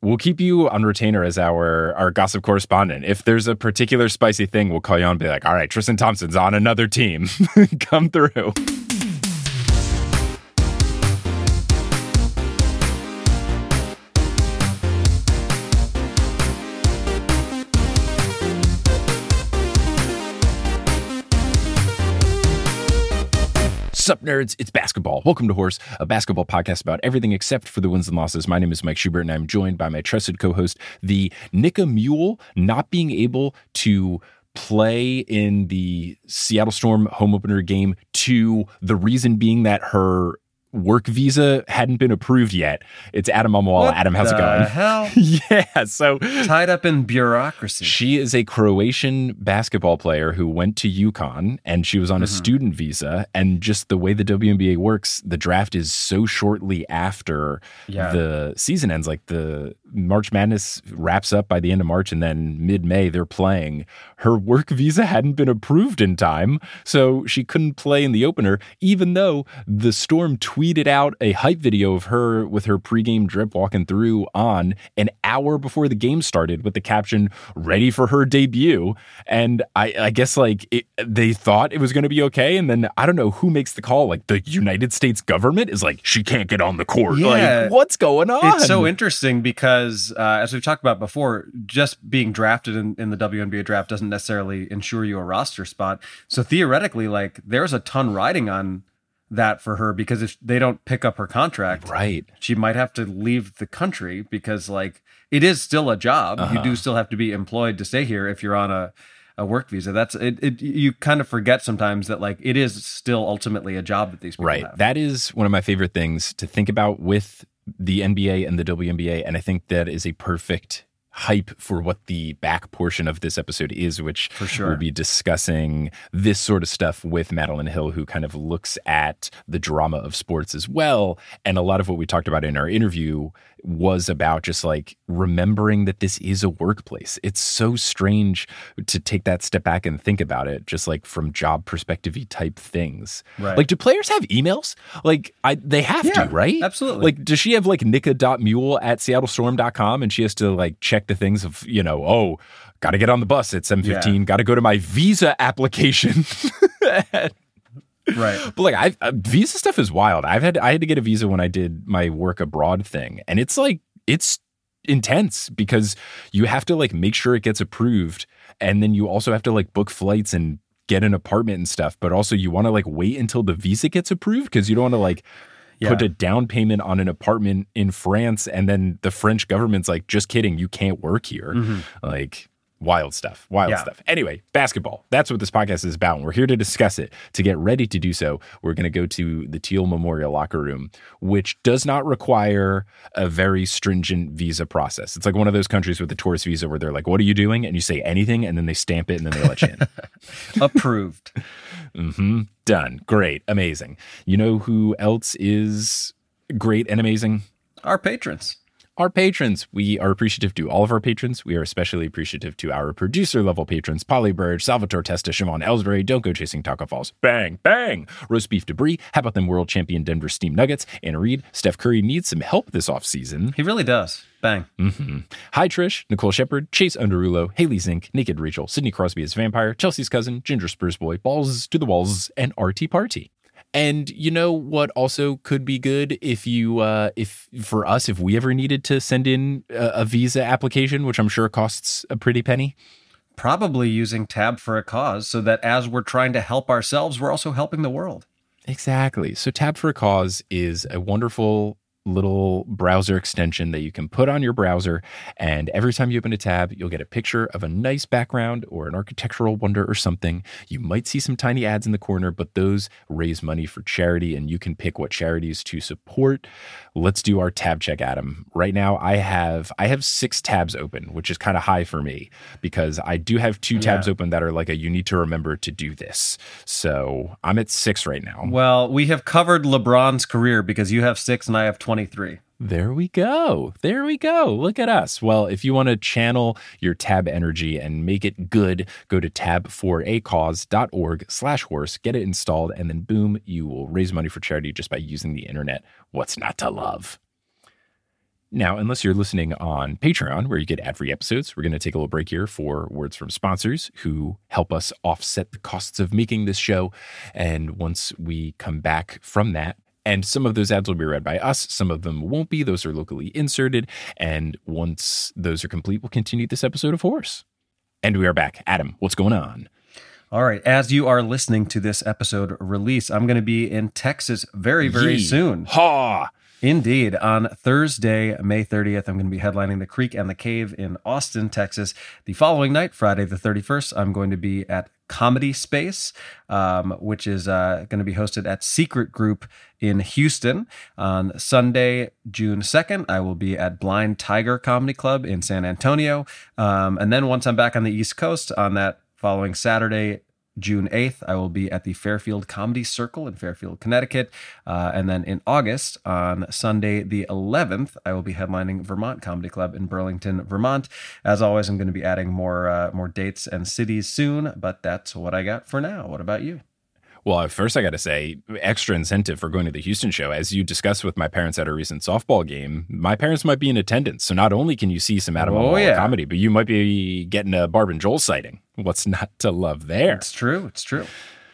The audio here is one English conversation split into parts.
We'll keep you on retainer as our gossip correspondent. If there's a particular spicy thing, we'll call you on and be like, all right, Tristan Thompson's on another team. Come through. Sup, nerds? It's basketball. Welcome to Horse, a basketball podcast about everything except for the wins and losses. My name is Mike Schubert, and I'm joined by my trusted co-host, the Nika Mule, not being able to play in the Seattle Storm home opener game, to the reason being that her work visa hadn't been approved yet. It's Adam Mamawala. Adam, how's it going? What the hell? Yeah, so tied up in bureaucracy. She is a Croatian basketball player who went to UConn, and she was on a student visa. And just the way the WNBA works, the draft is so shortly after the season ends. Like the March Madness wraps up by the end of March, and then mid-May they're playing. Her work visa hadn't been approved in time, so she couldn't play in the opener, even though the Storm tweeted out a hype video of her with her pregame drip walking through on an hour before the game started with the caption, "Ready for her debut." And I guess they thought it was going to be okay. And then I don't know who makes the call. Like the United States government is like, she can't get on the court. Yeah. Like, what's going on? It's so interesting because as we've talked about before, just being drafted in the WNBA draft doesn't necessarily ensure you a roster spot. So theoretically, like there's a ton riding on that for her, because if they don't pick up her contract, right, she might have to leave the country, because like it is still a job. You do still have to be employed to stay here if you're on a work visa. That's it. You kind of forget sometimes that like it is still ultimately a job that these people have. That is one of my favorite things to think about with the NBA and the WNBA, and I think that is a perfect hype for what the back portion of this episode is, which for sure we'll be discussing this sort of stuff with Madeline Hill, who kind of looks at the drama of sports as well. And a lot of what we talked about in our interview was about just like remembering that this is a workplace. It's so strange to take that step back and think about it, just like from job perspective-y type things. Right. Like, do players have emails? Like, they have to, right? Absolutely. Like, does she have like nika.mule@seattlestorm.com and she has to like check the things of, got to get on the bus at 7:15, got to go to my visa application. Right. But like visa stuff is wild. I had to get a visa when I did my work abroad thing. And it's like, it's intense because you have to like make sure it gets approved. And then you also have to like book flights and get an apartment and stuff. But also you want to like wait until the visa gets approved, because you don't want to like put a down payment on an apartment in France. And then the French government's like, just kidding, you can't work here. Like, wild stuff. Anyway, basketball. That's what this podcast is about. And we're here to discuss it. To get ready to do so, we're going to go to the Teal Memorial locker room, which does not require a very stringent visa process. It's like one of those countries with the tourist visa where they're like, what are you doing? And you say anything, and then they stamp it, and then they let you in. Approved. Done. Great. Amazing. You know who else is great and amazing? Our patrons. Our patrons. We are appreciative to all of our patrons. We are especially appreciative to our producer-level patrons, Polly Burge, Salvatore Testa, Shimon Ellsbury, Don't Go Chasing Taco Falls, Bang, Bang, Roast Beef Debris, How About Them World Champion Denver Steam Nuggets, Anna Reed. Steph Curry needs some help this offseason. He really does. Bang. Hi, Trish, Nicole Shepard, Chase Underulo, Haley Zink, Naked Rachel, Sidney Crosby as Vampire, Chelsea's Cousin, Ginger Spurs Boy, Balls to the Walls, and RT Party. And you know what also could be good if we ever needed to send in a visa application, which I'm sure costs a pretty penny? Probably using Tab for a Cause, so that as we're trying to help ourselves, we're also helping the world. Exactly. So Tab for a Cause is a wonderful little browser extension that you can put on your browser, and every time you open a tab, you'll get a picture of a nice background or an architectural wonder or something. You might see some tiny ads in the corner, but those raise money for charity, and you can pick what charities to support. Let's do our tab check, Adam. Right now, I have 6 tabs open, which is kind of high for me because I do have 2 tabs open that are like you need to remember to do this. So I'm at 6 right now. Well, we have covered LeBron's career because you have 6 and I have 23. There we go. Look at us. Well, if you want to channel your tab energy and make it good, go to tabforacause.org/horse, get it installed, and then boom, you will raise money for charity just by using the internet. What's not to love? Now, unless you're listening on Patreon, where you get ad-free episodes, we're going to take a little break here for words from sponsors who help us offset the costs of making this show. And once we come back from that, and some of those ads will be read by us, some of them won't be. Those are locally inserted. And once those are complete, we'll continue this episode of Horse. And we are back. Adam, what's going on? All right. As you are listening to this episode release, I'm going to be in Texas very, very soon. Ha! Indeed. On Thursday, May 30th, I'm going to be headlining The Creek and the Cave in Austin, Texas. The following night, Friday the 31st, I'm going to be at Comedy Space, which is going to be hosted at Secret Group in Houston. On Sunday, June 2nd, I will be at Blind Tiger Comedy Club in San Antonio. And then once I'm back on the East Coast, on that following Saturday, June 8th, I will be at the Fairfield Comedy Circle in Fairfield, Connecticut. And then in August, on Sunday the 11th, I will be headlining Vermont Comedy Club in Burlington, Vermont. As always, I'm going to be adding more dates and cities soon, but that's what I got for now. What about you? Well, first I got to say, extra incentive for going to the Houston show. As you discussed with my parents at a recent softball game, my parents might be in attendance. So not only can you see some Adam Wall comedy, but you might be getting a Barb and Joel sighting. What's not to love there? It's true. It's true.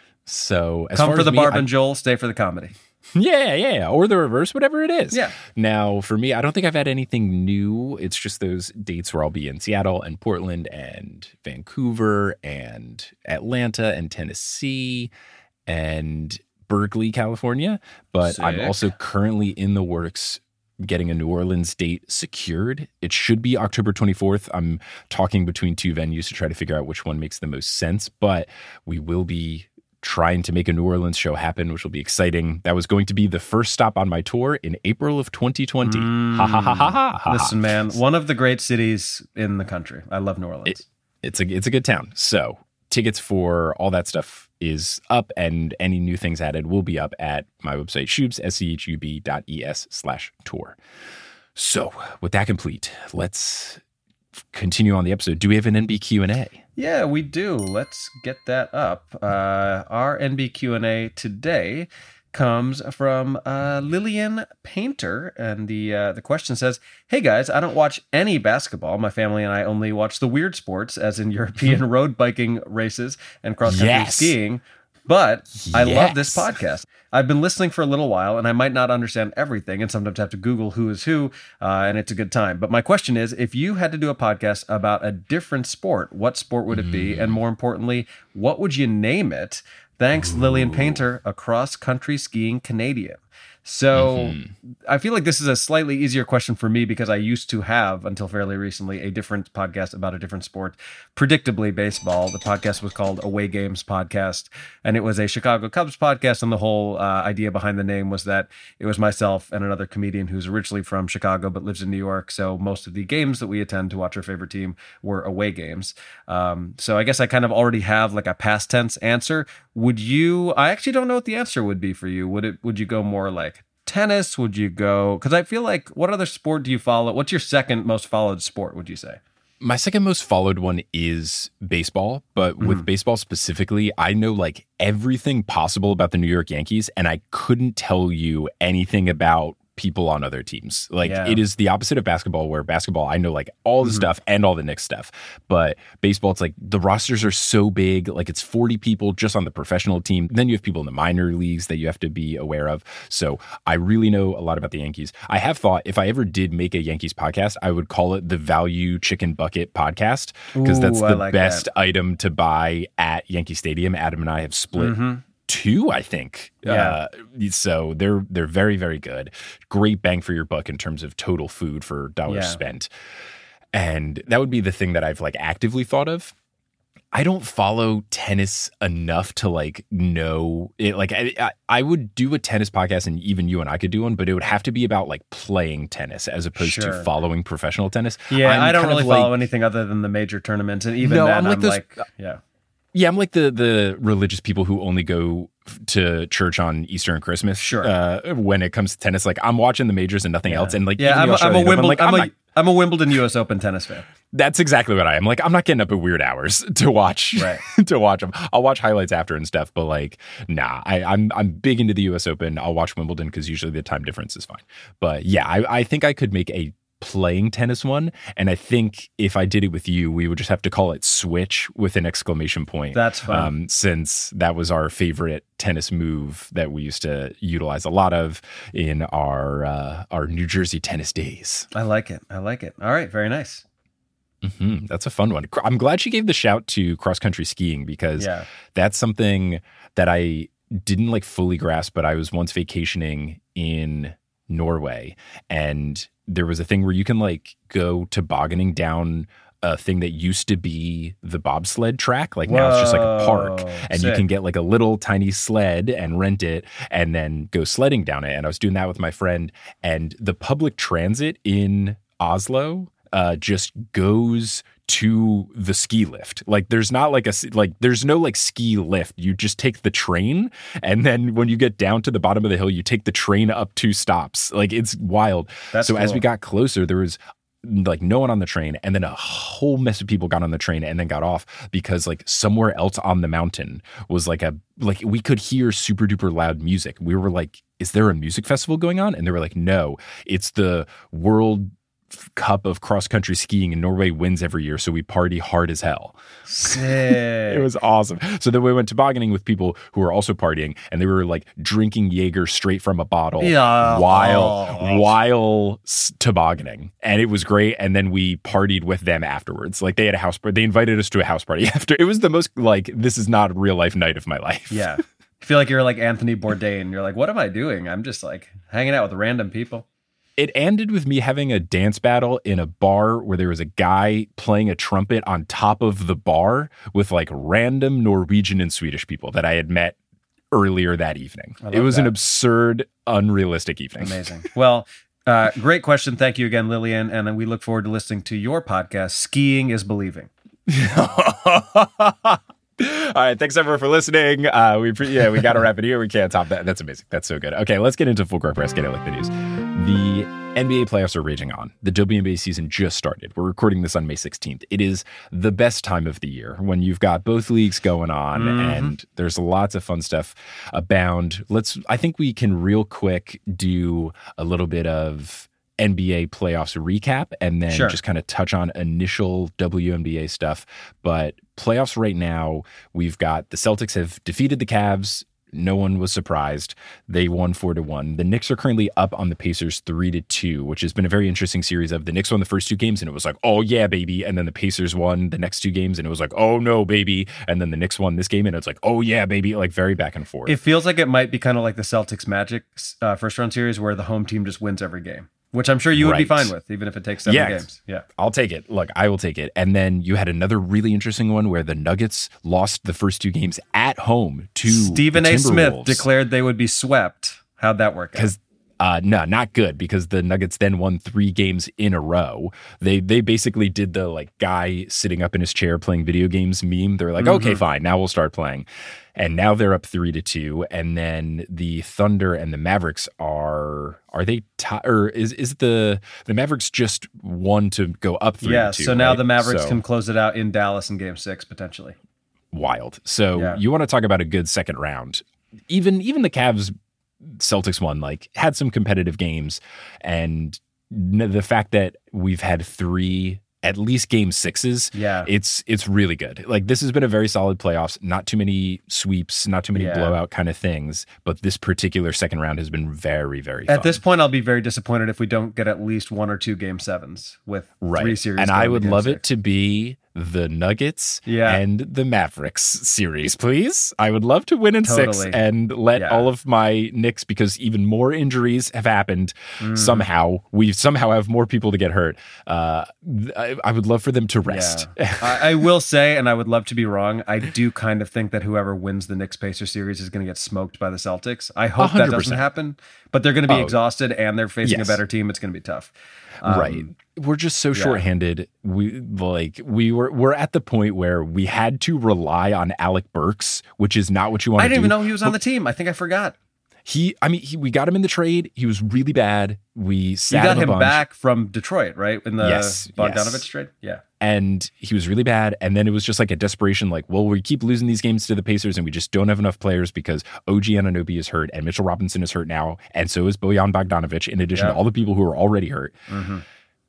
So as come far for as the me, Barb and Joel, stay for the comedy. Yeah. Or the reverse, whatever it is. Yeah. Now, for me, I don't think I've had anything new. It's just those dates where I'll be in Seattle and Portland and Vancouver and Atlanta and Tennessee and Berkeley, California. But Sick. I'm also currently in the works getting a New Orleans date secured. It should be October 24th. I'm talking between two venues to try to figure out which one makes the most sense, but we will be trying to make a New Orleans show happen, which will be exciting. That was going to be the first stop on my tour in April of 2020. Ha ha ha ha ha. Listen, man, one of the great cities in the country. I love New Orleans. It's a good town. So tickets for all that stuff is up, and any new things added will be up at my website, Schubs, schub.es/tour. So with that complete, let's continue on the episode. Do we have an NB Q&A? Yeah, we do. Let's get that up. Our NB Q&A today comes from Lillian Painter, and the question says, "Hey guys, I don't watch any basketball. My family and I only watch the weird sports, as in European road biking races and cross-country skiing. But I love this podcast. I've been listening for a little while, and I might not understand everything, and sometimes have to Google who is who, and it's a good time. But my question is, if you had to do a podcast about a different sport, what sport would it be? And more importantly, what would you name it? Thanks, Lillian Painter, a cross-country skiing Canadian." So I feel like this is a slightly easier question for me because I used to have, until fairly recently, a different podcast about a different sport, predictably baseball. The podcast was called Away Games Podcast, and it was a Chicago Cubs podcast, and the whole idea behind the name was that it was myself and another comedian who's originally from Chicago but lives in New York, so most of the games that we attend to watch our favorite team were away games. So I guess I kind of already have like a past tense answer. Would you? I actually don't know what the answer would be for you. Would you go more like tennis? Would you go? Because I feel like, what other sport do you follow? What's your second most followed sport, would you say? My second most followed one is baseball, but with baseball specifically, I know like everything possible about the New York Yankees, and I couldn't tell you anything about people on other teams. Like it is the opposite of basketball, where basketball, I know like all the stuff and all the Knicks stuff. But baseball, it's like the rosters are so big, like it's 40 people just on the professional team. Then you have people in the minor leagues that you have to be aware of. So I really know a lot about the Yankees. I have thought if I ever did make a Yankees podcast, I would call it the Value Chicken Bucket Podcast, because that's the best item to buy at Yankee Stadium. Adam and I have split two, I think. So they're very, very good. Great bang for your buck in terms of total food for dollars spent. And that would be the thing that I've like actively thought of. I don't follow tennis enough to like know it. Like I would do a tennis podcast, and even you and I could do one, but it would have to be about like playing tennis as opposed to following professional tennis. Yeah, I don't really follow anything other than the major tournaments, and even then I'm like Yeah, I'm like the religious people who only go to church on Easter and Christmas. When it comes to tennis, like I'm watching the majors and nothing else. And like, I'm a Wimbledon U.S. Open tennis fan. That's exactly what I am. Like, I'm not getting up at weird hours to watch to watch them. I'll watch highlights after and stuff, but like, nah, I'm big into the U.S. Open. I'll watch Wimbledon because usually the time difference is fine. But yeah, I think I could make a playing tennis one. And I think if I did it with you, we would just have to call it Switch with an exclamation point. That's fun. Since that was our favorite tennis move that we used to utilize a lot of in our New Jersey tennis days. I like it. All right. Very nice. Mm-hmm. That's a fun one. I'm glad she gave the shout to cross-country skiing because that's something that I didn't like fully grasp, but I was once vacationing in Norway, and there was a thing where you can like go tobogganing down a thing that used to be the bobsled track. Like now it's just like a park, and you can get like a little tiny sled and rent it and then go sledding down it. And I was doing that with my friend, and the public transit in Oslo just goes to the ski lift. Like there's not like there's no like ski lift. You just take the train, and then when you get down to the bottom of the hill, you take the train up 2 stops. Like it's wild. So cool. As we got closer, there was like no one on the train, and then a whole mess of people got on the train and then got off because like somewhere else on the mountain was like we could hear super duper loud music. We were like, is there a music festival going on? And they were like, no, it's the World Cup of cross-country skiing, and Norway wins every year, so we party hard as hell. Sick. It was awesome. So then we went tobogganing with people who were also partying, and they were like drinking Jaeger straight from a bottle while tobogganing, and it was great. And then we partied with them afterwards. Like they had a house party. They invited us to a house party after. It was the most like, this is not a real life night of my life. Yeah. I feel like you're like Anthony Bourdain. You're like, what am I doing? I'm just like hanging out with random people. It ended with me having a dance battle in a bar where there was a guy playing a trumpet on top of the bar with like random Norwegian and Swedish people that I had met earlier that evening. It was an absurd, unrealistic evening. Amazing. Well, great question. Thank you again, Lillian. And we look forward to listening to your podcast, Skiing is Believing. All right, thanks everyone for listening. We got to wrap it here. We can't top that. That's amazing. That's so good. Okay, let's get into Full Court Press. Get it like the news. The NBA playoffs are raging on. The WNBA season just started. We're recording this on May 16th. It is the best time of the year when you've got both leagues going on, and there's lots of fun stuff abound. I think we can real quick do a little bit of NBA playoffs recap and then just kind of touch on initial WNBA stuff. But playoffs right now, we've got the Celtics have defeated the Cavs. No one was surprised. They won 4-1. The Knicks are currently up on the Pacers 3-2, which has been a very interesting series of the Knicks won the first 2 games and it was like, oh yeah, baby. And then the Pacers won the next 2 games and it was like, oh no, baby. And then the Knicks won this game and it's like, oh yeah, baby. Like very back and forth. It feels like it might be kind of like the Celtics Magic first round series where the home team just wins every game. Which I'm sure you would be fine with, even if it takes 7 games. Yeah, I'll take it. Look, I will take it. And then you had another really interesting one where the Nuggets lost the first 2 games at home to Stephen A. Smith declared they would be swept. How'd that work out? No, not good, because the Nuggets then won 3 games in a row. They basically did the like guy sitting up in his chair playing video games meme. They're like, okay, fine, now we'll start playing. And now they're up 3-2. And then the Thunder and the Mavericks are they or is the Mavericks just won to go up 3-2? Yeah, so now the Mavericks can close it out in Dallas in Game 6 potentially. Wild. So you want to talk about a good second round. Even the Cavs Celtics one like had some competitive games, and the fact that we've had 3 at least game 6s, it's really good. Like this has been a very solid playoffs, not too many sweeps, not too many blowout kind of things, but this particular second round has been very, very fun. At this point, I'll be very disappointed if we don't get at least 1 or 2 game 7s with 3 series. And I would love it to be the Nuggets and the Mavericks series, please. I would love to win in 6 and let all of my Knicks, because even more injuries have happened somehow. We somehow have more people to get hurt. I would love for them to rest. Yeah. I will say, and I would love to be wrong, I do kind of think that whoever wins the Knicks-Pacers series is going to get smoked by the Celtics. I hope 100%. That doesn't happen, but they're going to be exhausted and they're facing a better team. It's going to be tough. Right. We're just so shorthanded. We're at the point where we had to rely on Alec Burks, which is not what you want to do. I didn't even know he was on the team. I think I forgot. We got him in the trade. He was really bad. We sat got him a bunch. Back from Detroit, right? In the Bogdanovich trade? Yeah. And he was really bad. And then it was just like a desperation, like, well, we keep losing these games to the Pacers and we just don't have enough players because OG Anunoby is hurt and Mitchell Robinson is hurt now. And so is Bojan Bogdanovic, in addition to all the people who are already hurt.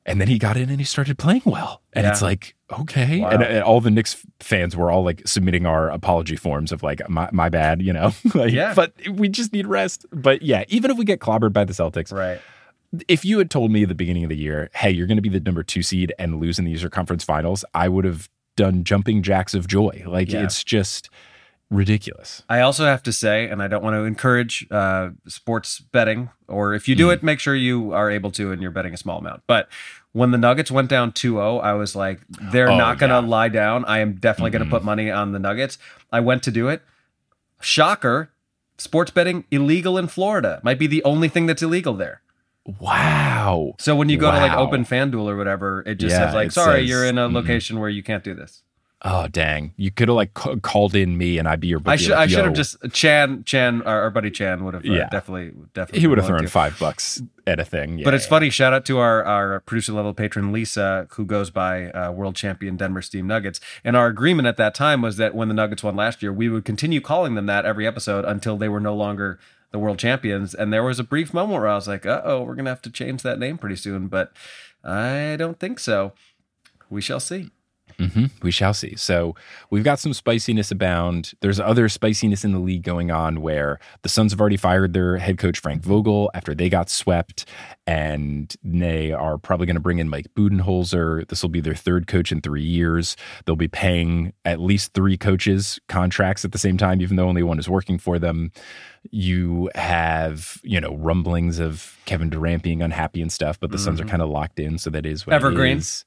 And then he got in and he started playing well. And it's like, okay. Wow. And all the Knicks fans were all like submitting our apology forms of like, my bad, you know? Like, but we just need rest. But yeah, even if we get clobbered by the Celtics, right. If you had told me at the beginning of the year, hey, you're going to be the number 2 seed and lose in the Eastern Conference Finals, I would have done jumping jacks of joy. Like, it's just ridiculous. I also have to say, and I don't want to encourage sports betting, or if you do it, make sure you are able to and you're betting a small amount. But when the Nuggets went down 2-0, I was like, they're not going to lie down. I am definitely going to put money on the Nuggets. I went to do it. Shocker, sports betting illegal in Florida. Might be the only thing that's illegal there. Wow. So when you go to like Open FanDuel or whatever, it just says like, sorry, you're in a location where you can't do this. Oh, dang. You could have like called in me and I'd be your bookie. I should have just, Chan, our buddy Chan would have definitely. He would have thrown $5 at a thing. Yeah, but it's funny. Shout out to our producer level patron, Lisa, who goes by world champion Denver Steam Nuggets. And our agreement at that time was that when the Nuggets won last year, we would continue calling them that every episode until they were no longer the world champions. And there was a brief moment where I was like, we're going to have to change that name pretty soon. But I don't think so. We shall see. We shall see. So we've got some spiciness abound. There's other spiciness in the league going on where the Suns have already fired their head coach, Frank Vogel, after they got swept. And they are probably going to bring in Mike Budenholzer. This will be their 3rd coach in 3 years. They'll be paying at least 3 coaches contracts at the same time, even though only one is working for them. You have, rumblings of Kevin Durant being unhappy and stuff, but the Suns are kind of locked in. So that is what Evergreen. it is.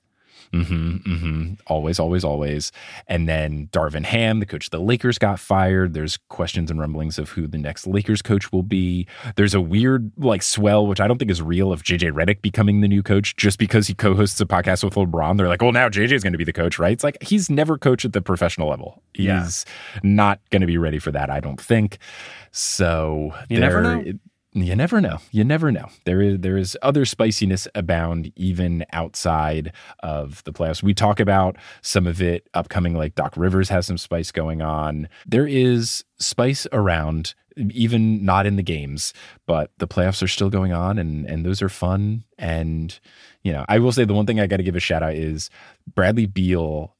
Always, always, always. And then Darvin Ham, the coach of the Lakers, got fired. There's questions and rumblings of who the next Lakers coach will be. There's a weird swell, which I don't think is real, of JJ Redick becoming the new coach just because he co-hosts a podcast with LeBron. They're like, well, now JJ is going to be the coach, right? It's like, he's never coached at the professional level. He's not going to be ready for that, I don't think. So you never know. You never know. You never know. There is other spiciness abound even outside of the playoffs. We talk about some of it upcoming, like Doc Rivers has some spice going on. There is spice around, even not in the games, but the playoffs are still going on, and those are fun. And, I will say the one thing I got to give a shout out is Bradley Beal.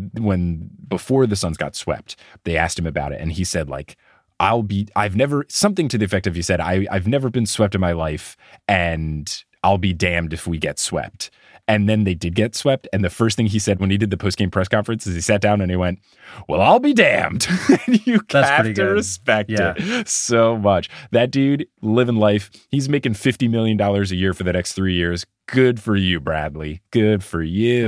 Before the Suns got swept, they asked him about it, and he said, like, I've never, something to the effect of, he said, I've never been swept in my life, and I'll be damned if we get swept. And then they did get swept. And the first thing he said when he did the post-game press conference is he sat down and he went, well, I'll be damned. You have to respect it so much. That dude living life. He's making $50 million a year for the next 3 years. Good for you, Bradley. Good for you.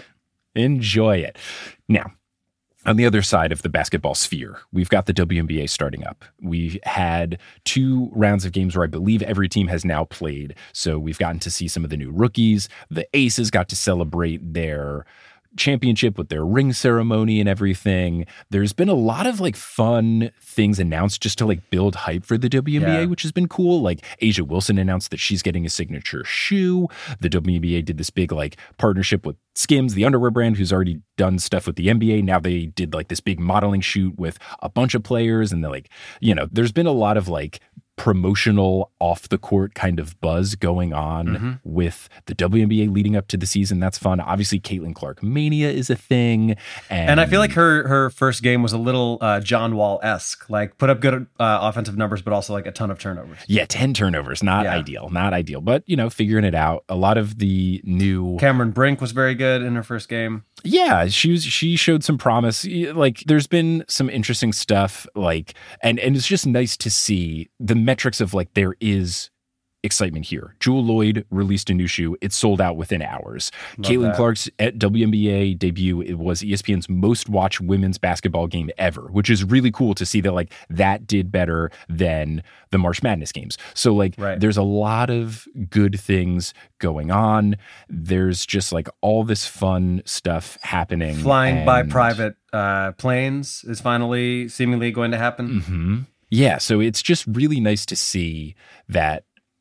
Enjoy it. Now, on the other side of the basketball sphere, we've got the WNBA starting up. We had 2 rounds of games where I believe every team has now played. So we've gotten to see some of the new rookies. The Aces got to celebrate their championship with their ring ceremony and everything. There's been a lot of fun things announced just to build hype for the WNBA, which has been cool. Like Asia Wilson announced that she's getting a signature shoe. The WNBA did this big partnership with Skims, the underwear brand, who's already done stuff with the NBA. Now they did this big modeling shoot with a bunch of players, and they're there's been a lot of promotional off the court kind of buzz going on with the WNBA leading up to the season. That's fun. Obviously, Caitlin Clark mania is a thing. And I feel like her first game was a little John Wall-esque, put up good offensive numbers, but also a ton of turnovers. Yeah, 10 turnovers. Not ideal. But, figuring it out. A lot of the new... Cameron Brink was very good in her first game. Yeah, she showed some promise. There's been some interesting stuff, and it's just nice to see the metrics of there is excitement here. Jewel Lloyd released a new shoe. It sold out within hours. Caitlin Clark's WNBA debut, it was ESPN's most watched women's basketball game ever, which is really cool to see that that did better than the March Madness games. So there's a lot of good things going on. There's just all this fun stuff happening. Flying by private planes is finally seemingly going to happen. Yeah, so it's just really nice to see that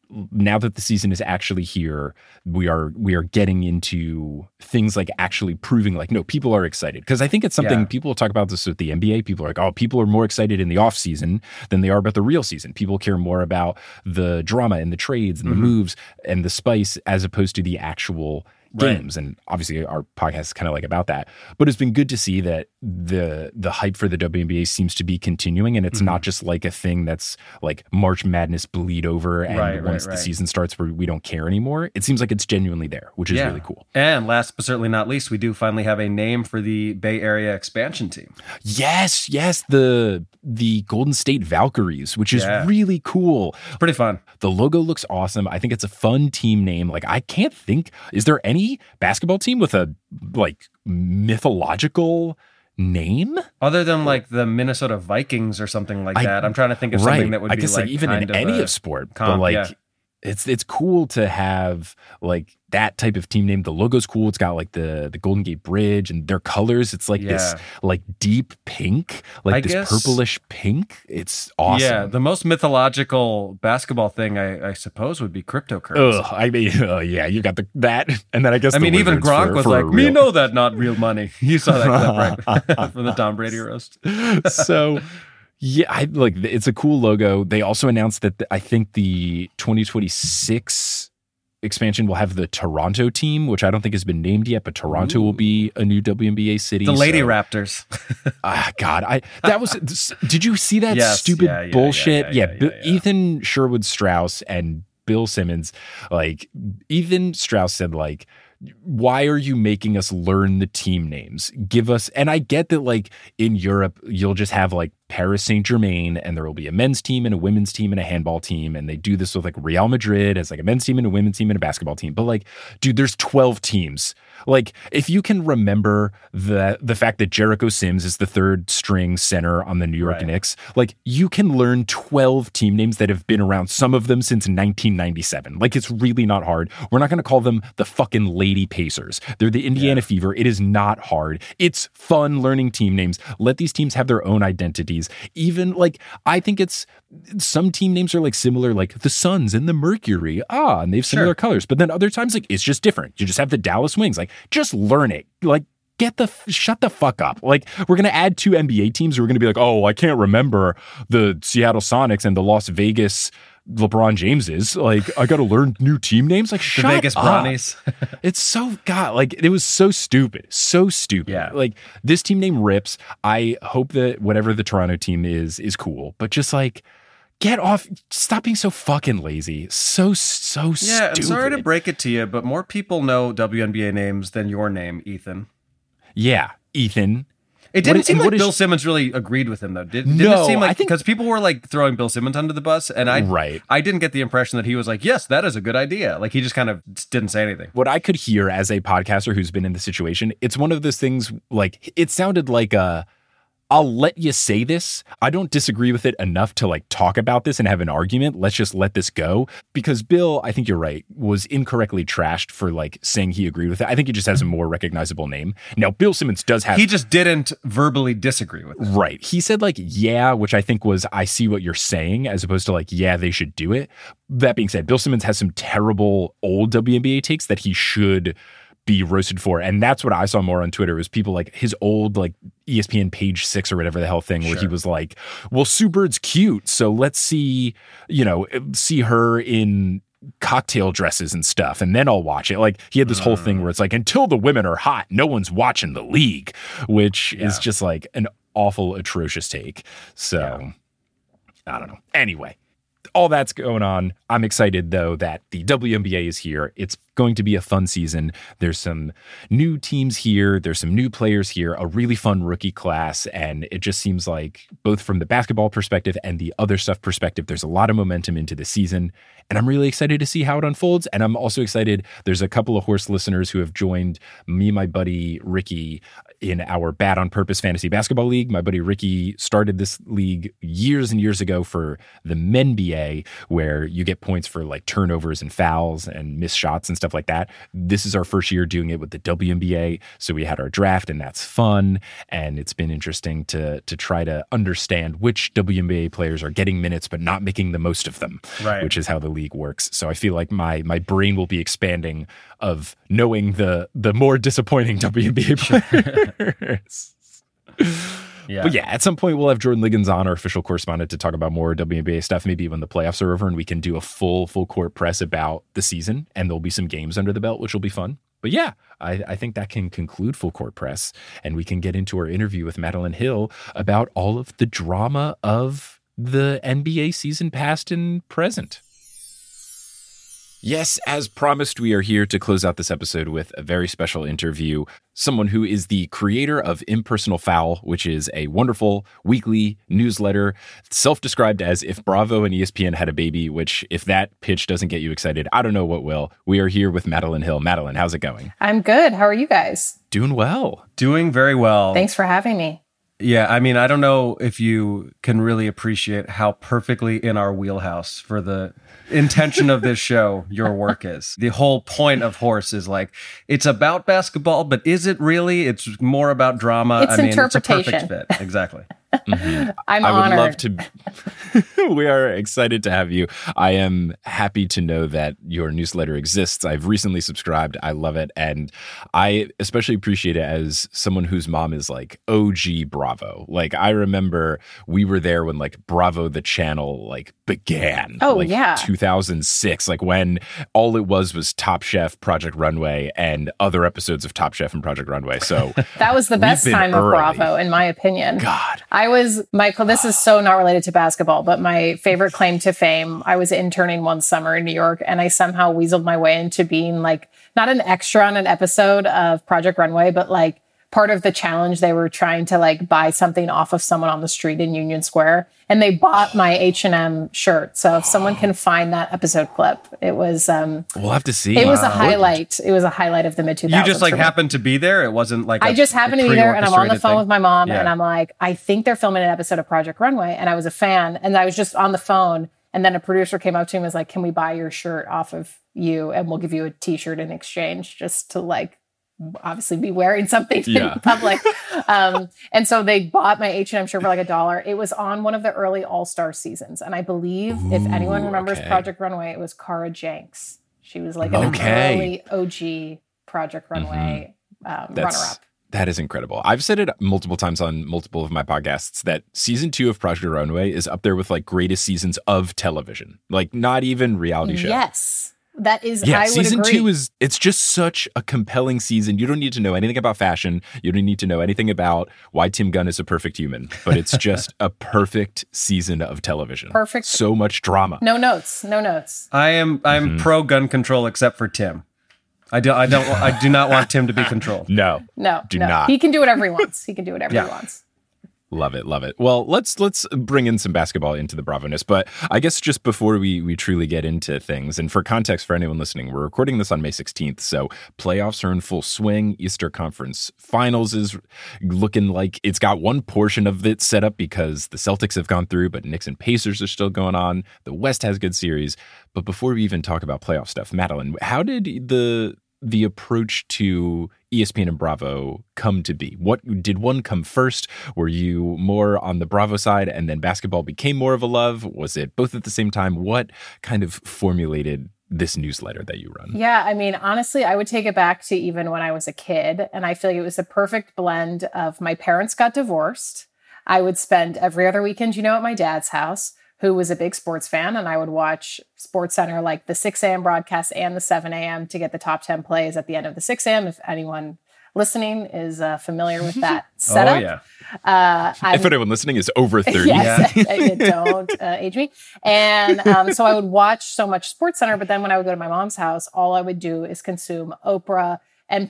now that the season is actually here, we are getting into things like actually proving like, no, people are excited. Because I think it's something people talk about this with the NBA. People are like, oh, people are more excited in the off season than they are about the real season. People care more about the drama and the trades and the moves and the spice as opposed to the actual games. And obviously our podcast is kind of like about that, but it's been good to see that the hype for the WNBA seems to be continuing, and it's not just like a thing that's like March Madness bleed over and once the season starts where we don't care anymore. It seems like it's genuinely there, which is really cool. And last but certainly not least, we do finally have a name for the Bay Area expansion team. Yes, the Golden State Valkyries, which is really cool. Pretty fun. The logo looks awesome. I think it's a fun team name. Like, I can't think, is there any basketball team with a like mythological name other than like the Minnesota Vikings or something like that? I'm trying to think of something that would be like even in any of sport, but like it's cool to have like that type of team name. The logo's cool. It's got like the Golden Gate Bridge and their colors. It's like this like deep pink, like this purplish pink. It's awesome. Yeah, the most mythological basketball thing I suppose would be cryptocurrency. I mean, yeah, you got that, and then I guess even Gronk was like, "Me know that not real money." You saw that clip, right, from the Tom Brady roast. So. Yeah, it's a cool logo. They also announced that I think the 2026 expansion will have the Toronto team, which I don't think has been named yet, but Toronto will be a new WNBA city. The Lady Raptors. God, did you see that stupid bullshit? Ethan Sherwood Strauss and Bill Simmons, like Ethan Strauss said, like, why are you making us learn the team names? Give us, and I get that like in Europe, you'll just have like Paris Saint-Germain and there will be a men's team and a women's team and a handball team. And they do this with like Real Madrid as like a men's team and a women's team and a basketball team. But like, dude, there's 12 teams. Like, if you can remember the fact that Jericho Sims is the third string center on the New York Knicks, like you can learn 12 team names that have been around, some of them since 1997. Like, it's really not hard. We're not going to call them the fucking Lady Pacers. They're the Indiana Fever. It is not hard. It's fun learning team names. Let these teams have their own identities. Even like, I think it's some team names are like similar, like the Suns and the Mercury. And they have similar colors. But then other times, like, it's just different. You just have the Dallas Wings. Like, just learn it. Like, shut the fuck up. Like, we're going to add 2 NBA teams who are going to be like, oh, I can't remember the Seattle Sonics and the Las Vegas LeBron Jameses. Like, I got to learn new team names. Like, shut the Vegas up. Brownies. It's so, God, like, it was so stupid. So stupid. Yeah. Like, this team name rips. I hope that whatever the Toronto team is cool. But just like, get off. Stop being so fucking lazy. So stupid. Yeah, I'm sorry to break it to you, but more people know WNBA names than your name, Ethan. Yeah, Ethan. It didn't seem like Bill Simmons really agreed with him, though. Didn't it seem like, because people were like throwing Bill Simmons under the bus, and I didn't get the impression that he was like, yes, that is a good idea. Like, he just kind of didn't say anything. What I could hear as a podcaster who's been in the situation, it's one of those things, like, it sounded like I'll let you say this. I don't disagree with it enough to like talk about this and have an argument. Let's just let this go. Because Bill, I think you're right, was incorrectly trashed for like saying he agreed with it. I think he just has a more recognizable name. Now, Bill Simmons does have... He just didn't verbally disagree with it. Right. He said like, yeah, which I think was, I see what you're saying, as opposed to like, yeah, they should do it. That being said, Bill Simmons has some terrible old WNBA takes that he should be roasted for. And that's what I saw more on Twitter, was people like his old like ESPN Page 6 or whatever the hell thing, where he was like, well, Sue Bird's cute, so let's see her in cocktail dresses and stuff, and then I'll watch it. Like, he had this whole thing where it's like, until the women are hot, no one's watching the league, which is just like an awful, atrocious take. So I don't know. Anyway, all that's going on. I'm excited, though, that the WNBA is here. It's going to be a fun season. There's some new teams here. There's some new players here, a really fun rookie class. And it just seems like, both from the basketball perspective and the other stuff perspective, there's a lot of momentum into the season. And I'm really excited to see how it unfolds. And I'm also excited. There's a couple of Horse listeners who have joined me and my buddy Ricky in our Bad on Purpose Fantasy Basketball League. My buddy Ricky started this league years and years ago for the MenBA, where you get points for like turnovers and fouls and missed shots and stuff like that. This is our first year doing it with the WNBA. So we had our draft, and that's fun. And it's been interesting to try to understand which WNBA players are getting minutes but not making the most of them, Right. which is how the league works. So I feel like my brain will be expanding of knowing the more disappointing WNBA players. Yeah. But yeah, at some point we'll have Jordan Liggins on, our official correspondent, to talk about more WNBA stuff, maybe when the playoffs are over and we can do a full court press about the season, and there'll be some games under the belt, which will be fun. But yeah, I think that can conclude Full Court Press, and we can get into our interview with Madeline Hill about all of the drama of the NBA season past and present. Yes, as promised, we are here to close out this episode with a very special interview. Someone who is the creator of Impersonal Foul, which is a wonderful weekly newsletter, self-described as if Bravo and ESPN had a baby, which if that pitch doesn't get you excited, I don't know what will. We are here with Madeline Hill. Madeline, how's it going? I'm good. How are you guys? Doing well. Doing very well. Thanks for having me. Yeah, I mean, I don't know if you can really appreciate how perfectly in our wheelhouse for the intention of this show your work is. The whole point of Horse is like, it's about basketball, but is it really? It's more about drama. It's interpretation. It's a perfect fit. Exactly. Mm-hmm. I'm I would honored. love to. We are excited to have you. I am happy to know that your newsletter exists. I've recently subscribed. I love it. And I especially appreciate it as someone whose mom is like OG Bravo. Like, I remember we were there when like Bravo, the channel, like began. Oh, like, yeah. 2006, like when all it was Top Chef, Project Runway, and other episodes of Top Chef and Project Runway. So That was the best been time of early. Bravo, in my opinion. God. Michael, this is so not related to basketball, but my favorite claim to fame, I was interning one summer in New York, and I somehow weaseled my way into being like, not an extra on an episode of Project Runway, but like part of the challenge. They were trying to like buy something off of someone on the street in Union Square, and they bought my H&M shirt. So if someone can find that episode clip, it was We'll have to see. it was a highlight. It was a highlight of the mid 2000s. You just like happened to be there? It wasn't like I just happened to be there, and I'm on the phone with my mom, Yeah. and I'm like, I think they're filming an episode of Project Runway, and I was a fan, and I was just on the phone, and then a producer came up to me and was like, can we buy your shirt off of you, and we'll give you a t-shirt in exchange, just to like obviously be wearing something Yeah. in public. And so they bought my H&M shirt for like $1. It was on one of the early All-Star seasons, and I believe if anyone remembers okay. Project Runway, it was Cara Jenks. She was like Okay. an early OG Project Runway That's- runner-up. That is incredible. I've said it multiple times on multiple of my podcasts that season 2 of Project Runway is up there with like greatest seasons of television, like not even reality show. Yes, that is. Yeah, I would season agree. 2 it's just such a compelling season. You don't need to know anything about fashion. You don't need to know anything about why Tim Gunn is a perfect human, but it's just a perfect season of television. Perfect. So much drama. No notes. No notes. I'm pro gun control except for Tim. I do not want Tim to be controlled. No. No. Do no. not. He can do whatever he wants. He can do whatever Yeah. he wants. Love it, love it. Well, let's bring in some basketball into the Bravo-ness, but I guess just before we truly get into things, and for context for anyone listening, we're recording this on May 16th, so playoffs are in full swing. Eastern Conference Finals is looking like it's got one portion of it set up because the Celtics have gone through, but Knicks and Pacers are still going on. The West has good series. But before we even talk about playoff stuff, Madeline, how did the approach to ESPN and Bravo come to be? What did one come first? Were you more on the Bravo side and then basketball became more of a love? Was it both at the same time? What kind of formulated this newsletter that you run? Yeah, I mean, honestly, I would take it back to even when I was a kid, and I feel like it was a perfect blend of my parents got divorced. I would spend every other weekend, at my dad's house, who was a big sports fan, and I would watch SportsCenter, like the 6 a.m. broadcast and the 7 a.m. to get the top 10 plays at the end of the 6 a.m. If anyone listening is familiar with that setup. Oh, yeah. If anyone listening is over 30. Yes, don't age me. And so I would watch so much SportsCenter, but then when I would go to my mom's house, all I would do is consume Oprah,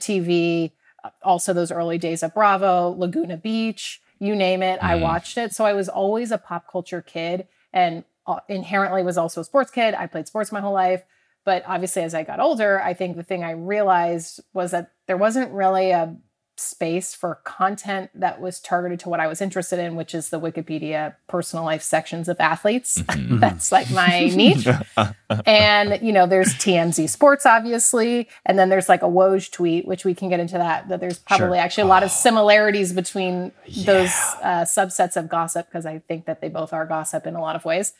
MTV, also those early days of Bravo, Laguna Beach, you name it. I watched it. So I was always a pop culture kid, and inherently was also a sports kid. I played sports my whole life. But obviously, as I got older, I think the thing I realized was that there wasn't really a space for content that was targeted to what I was interested in, which is the Wikipedia personal life sections of athletes. That's like my niche. And, there's TMZ Sports, obviously. And then there's like a Woj tweet, which we can get into that there's probably actually a lot of similarities between those subsets of gossip, because I think that they both are gossip in a lot of ways.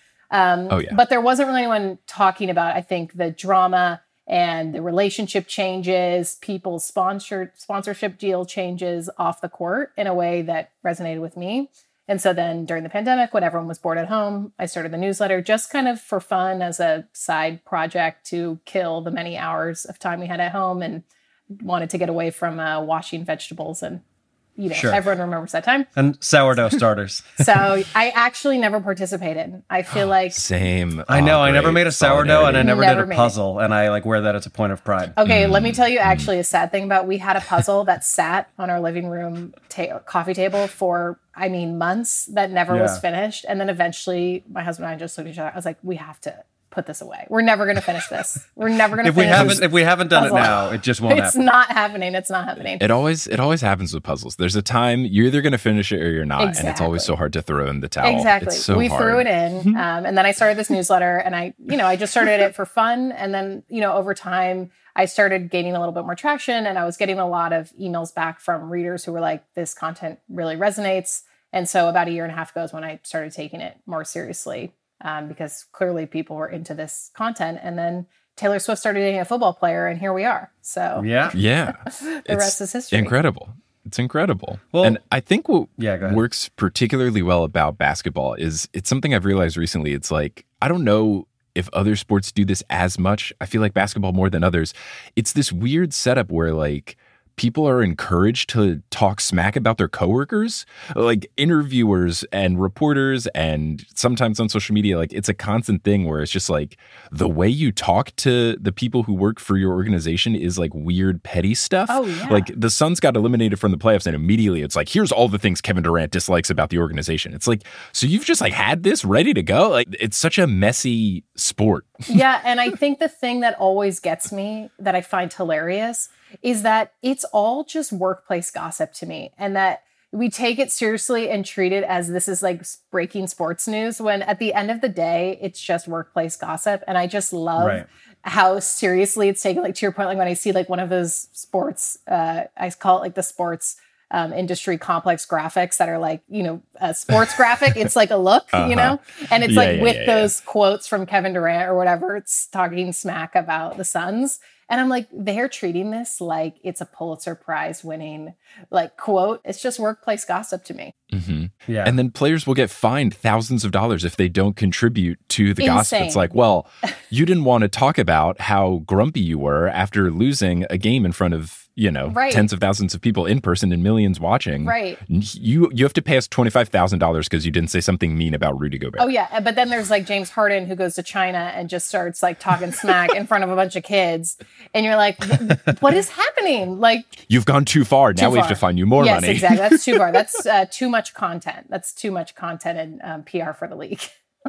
But there wasn't really anyone talking about, I think, the drama and the relationship changes, people's sponsorship deal changes off the court in a way that resonated with me. And so then during the pandemic, when everyone was bored at home, I started the newsletter just kind of for fun as a side project to kill the many hours of time we had at home, and wanted to get away from washing vegetables and everyone remembers that time. And sourdough starters. So I actually never participated. I feel like... Same. I know. I never made a sourdough, and I never did a puzzle. And I wear that as a point of pride. Okay, let me tell you actually a sad thing about, we had a puzzle that sat on our living room coffee table for, months, that never was finished. And then eventually my husband and I just looked at each other. I was like, we have to put this away. We're never going to finish this. We're never going to finish If we haven't done it now, it just won't happen. It's not happening. It's not happening. It always happens with puzzles. There's a time you're either going to finish it or you're not. Exactly. And it's always so hard to throw in the towel. Exactly. It's so we hard. threw it in. And then I started this newsletter, and I just started it for fun. And then, over time, I started gaining a little bit more traction, and I was getting a lot of emails back from readers who were like, this content really resonates. And so about a year and a half ago is when I started taking it more seriously. Because clearly people were into this content. And then Taylor Swift started dating a football player, and here we are. So yeah, the rest is history. Incredible. It's incredible. Well, and I think what go ahead. works particularly well about basketball is it's something I've realized recently. It's like, I don't know if other sports do this as much. I feel like basketball more than others. It's this weird setup where like people are encouraged to talk smack about their coworkers, like interviewers and reporters, and sometimes on social media, like it's a constant thing where it's just like the way you talk to the people who work for your organization is like weird, petty stuff. Oh, yeah. Like the Suns got eliminated from the playoffs, and immediately it's like, here's all the things Kevin Durant dislikes about the organization. It's like, so you've just like had this ready to go? Like it's such a messy sport. Yeah. And I think the thing that always gets me, that I find hilarious, is that it's all just workplace gossip to me, and that we take it seriously and treat it as this is like breaking sports news, when at the end of the day, it's just workplace gossip. And I just love how seriously it's taken. Like to your point, like when I see like one of those sports, I call it like the sports industry complex graphics that are like, a sports graphic. It's like a look, and it's with those quotes from Kevin Durant or whatever, it's talking smack about the Suns. And I'm like, they're treating this like it's a Pulitzer Prize winning like quote. It's just workplace gossip to me. Mm-hmm. Yeah. And then players will get fined thousands of dollars if they don't contribute to the gossip. It's like, well, you didn't want to talk about how grumpy you were after losing a game in front of, tens of thousands of people in person and millions watching. Right. You have to pay us $25,000 because you didn't say something mean about Rudy Gobert. Oh, yeah. But then there's like James Harden, who goes to China and just starts like talking smack in front of a bunch of kids. And you're like, what is happening? Like, you've gone too far. Now we have to find you more money. Yes, exactly. That's too far. That's too much content. That's too much content and PR for the league.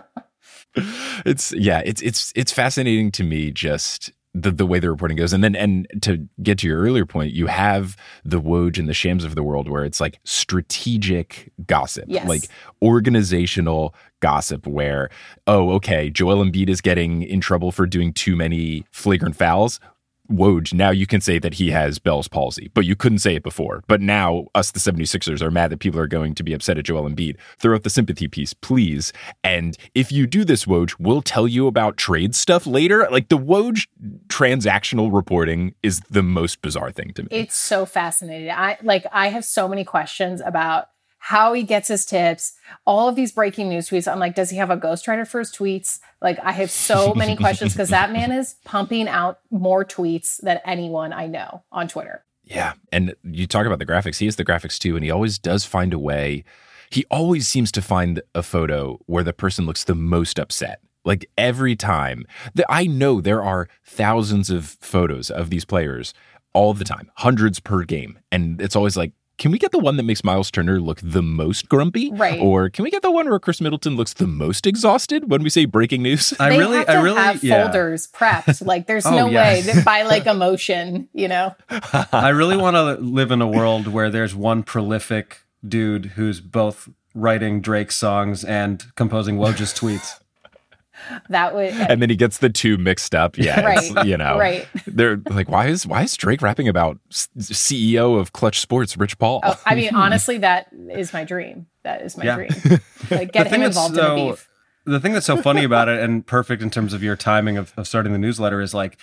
It's fascinating to me, just the way the reporting goes. And to get to your earlier point, you have the Woj and the Shams of the world where it's like strategic gossip, like organizational gossip where, Joel Embiid is getting in trouble for doing too many flagrant fouls. Woj, now you can say that he has Bell's palsy, but you couldn't say it before. But now us, the 76ers, are mad that people are going to be upset at Joel Embiid. Throw out the sympathy piece, please. And if you do this, Woj, we'll tell you about trade stuff later. Like the Woj transactional reporting is the most bizarre thing to me. It's so fascinating. I have so many questions about how he gets his tips, all of these breaking news tweets. I'm like, does he have a ghostwriter for his tweets? Like, I have so many questions because that man is pumping out more tweets than anyone I know on Twitter. Yeah. And you talk about the graphics. He has the graphics too. And he always does find a way. He always seems to find a photo where the person looks the most upset. Like every time. I know there are thousands of photos of these players all the time, hundreds per game. And it's always like, can we get the one that makes Miles Turner look the most grumpy? Right. Or can we get the one where Chris Middleton looks the most exhausted when we say breaking news? They have to have folders prepped. Like, there's no way that by like emotion, you know? I really want to live in a world where there's one prolific dude who's both writing Drake songs and composing Woj's tweets. That would, and then he gets the two mixed up. Yeah, right. You know, right. They're like, why is Drake rapping about CEO of Clutch Sports, Rich Paul? Oh, I mean, honestly, that is my dream. That is my dream. Like, get him involved in the beef. The thing that's so funny about it, and perfect in terms of your timing of starting the newsletter, is like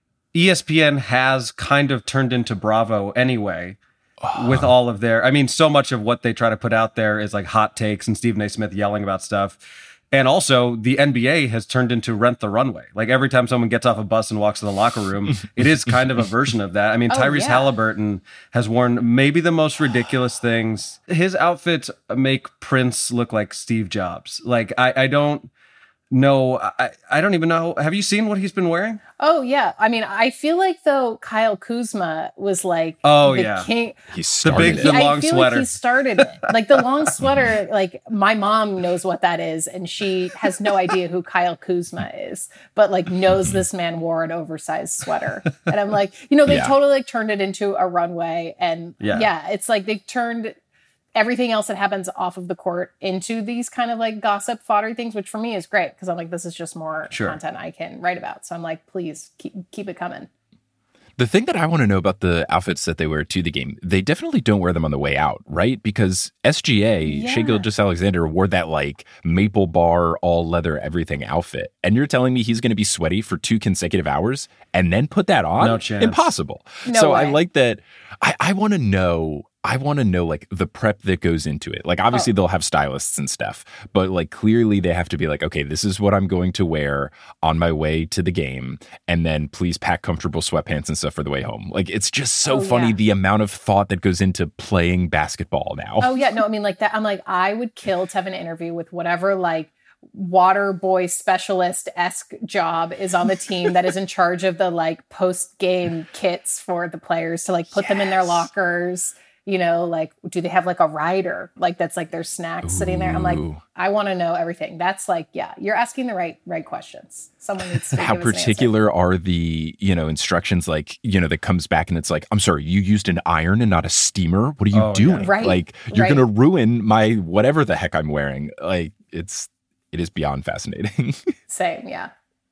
ESPN has kind of turned into Bravo anyway. With all of their, I mean, so much of what they try to put out there is like hot takes and Stephen A. Smith yelling about stuff. And also, the NBA has turned into Rent the Runway. Like, every time someone gets off a bus and walks to the locker room, it is kind of a version of that. I mean, Tyrese Halliburton has worn maybe the most ridiculous things. His outfits make Prince look like Steve Jobs. Like, I don't know. I don't even know. Have you seen what he's been wearing? Oh, yeah. I mean, I feel like, though, Kyle Kuzma was like king. He started the long feel sweater. Like he started it. Like, the long sweater, like, my mom knows what that is, and she has no idea who Kyle Kuzma is, but, like, knows this man wore an oversized sweater. And I'm like, you know, they totally, like, turned it into a runway. And, it's like they've turned everything else that happens off of the court into these kind of like gossip fodder things, which for me is great because I'm like, this is just more content I can write about. So I'm like, please keep it coming. The thing that I want to know about the outfits that they wear to the game, they definitely don't wear them on the way out, right? Because SGA, Shai Gilgeous-Alexander, wore that like maple bar, all leather, everything outfit. And you're telling me he's going to be sweaty for 2 consecutive hours and then put that on? No chance. Impossible. No way. I like that. I want to know like the prep that goes into it. Like, obviously they'll have stylists and stuff, but like clearly they have to be like, okay, this is what I'm going to wear on my way to the game. And then please pack comfortable sweatpants and stuff for the way home. Like, it's just so funny the amount of thought that goes into playing basketball now. Oh yeah. No, I mean like that. I'm like, I would kill to have an interview with whatever like water boy specialist-esque job is on the team that is in charge of the like post-game kits for the players to like put them in their lockers. You know, like, do they have like a rider? Like, that's like their snacks sitting there. I'm like, I want to know everything. That's like, you're asking the right questions. Someone needs to How particular are the, instructions, like, that comes back and it's like, I'm sorry, you used an iron and not a steamer? What are you doing? Yeah. Right. Like, you're going to ruin my whatever the heck I'm wearing. Like, it is beyond fascinating. Same, yeah.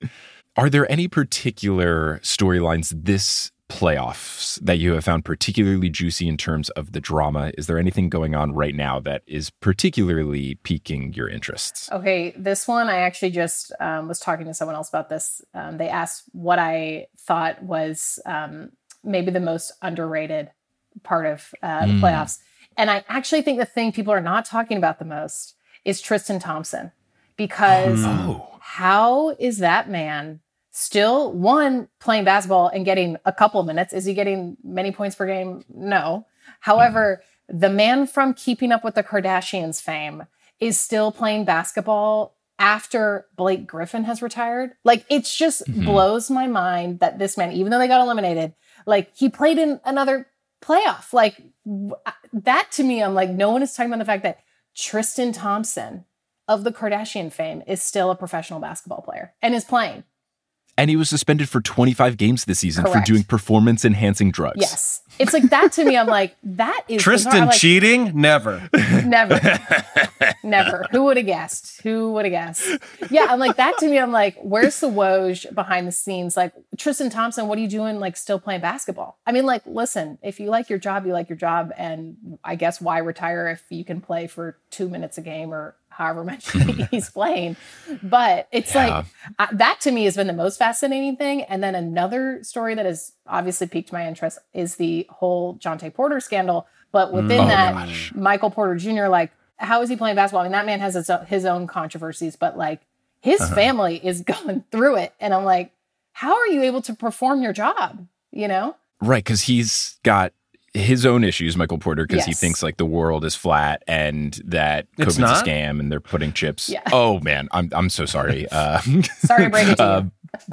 Are there any particular storylines this playoffs that you have found particularly juicy in terms of the drama? Is there anything going on right now that is particularly piquing your interests? Okay, this one I actually just was talking to someone else about this. They asked what I thought was maybe the most underrated part of the playoffs. And I actually think the thing people are not talking about the most is Tristan Thompson. Because how is that man still, one, playing basketball and getting a couple minutes? Is he getting many points per game? No. However, the man from Keeping Up with the Kardashians fame is still playing basketball after Blake Griffin has retired. Like, it's just blows my mind that this man, even though they got eliminated, like, he played in another playoff. Like, that to me, I'm like, no one is talking about the fact that Tristan Thompson of the Kardashian fame is still a professional basketball player and is playing. And he was suspended for 25 games this season for doing performance-enhancing drugs. Yes. It's like that to me. I'm like, that is Tristan cheating? Never. Never. Never. Who would have guessed? Yeah, I'm like, that to me, I'm like, where's the Woj behind the scenes? Like, Tristan Thompson, what are you doing, like, still playing basketball? I mean, like, listen, if you like your job, you like your job. And I guess why retire if you can play for 2 minutes a game or however much he's playing. But it's like, that to me has been the most fascinating thing. And then another story that has obviously piqued my interest is the whole Jontay Porter scandal. But within Michael Porter Jr., like, how is he playing basketball? I mean, that man has his own controversies, but like his family is going through it. And I'm like, how are you able to perform your job? Right. Because he's got his own issues, Michael Porter, because he thinks like the world is flat and that COVID's a scam and they're putting chips. Yeah. Oh man, I'm so sorry. Sorry to break it to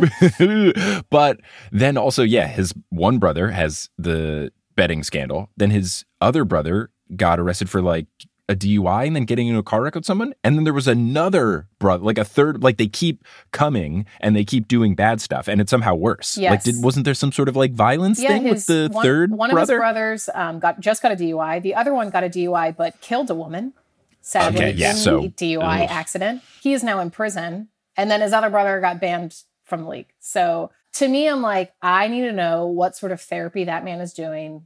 you. But then also, his one brother has the betting scandal. Then his other brother got arrested for like a DUI and then getting into a car wreck with someone. And then there was another brother, like a third, like they keep coming and they keep doing bad stuff and it's somehow worse. Yes. Like, wasn't there some sort of like violence thing with the third brother? One of his brothers got a DUI. The other one got a DUI, but killed a woman, sadly, in the DUI accident. He is now in prison. And then his other brother got banned from the league. So to me, I'm like, I need to know what sort of therapy that man is doing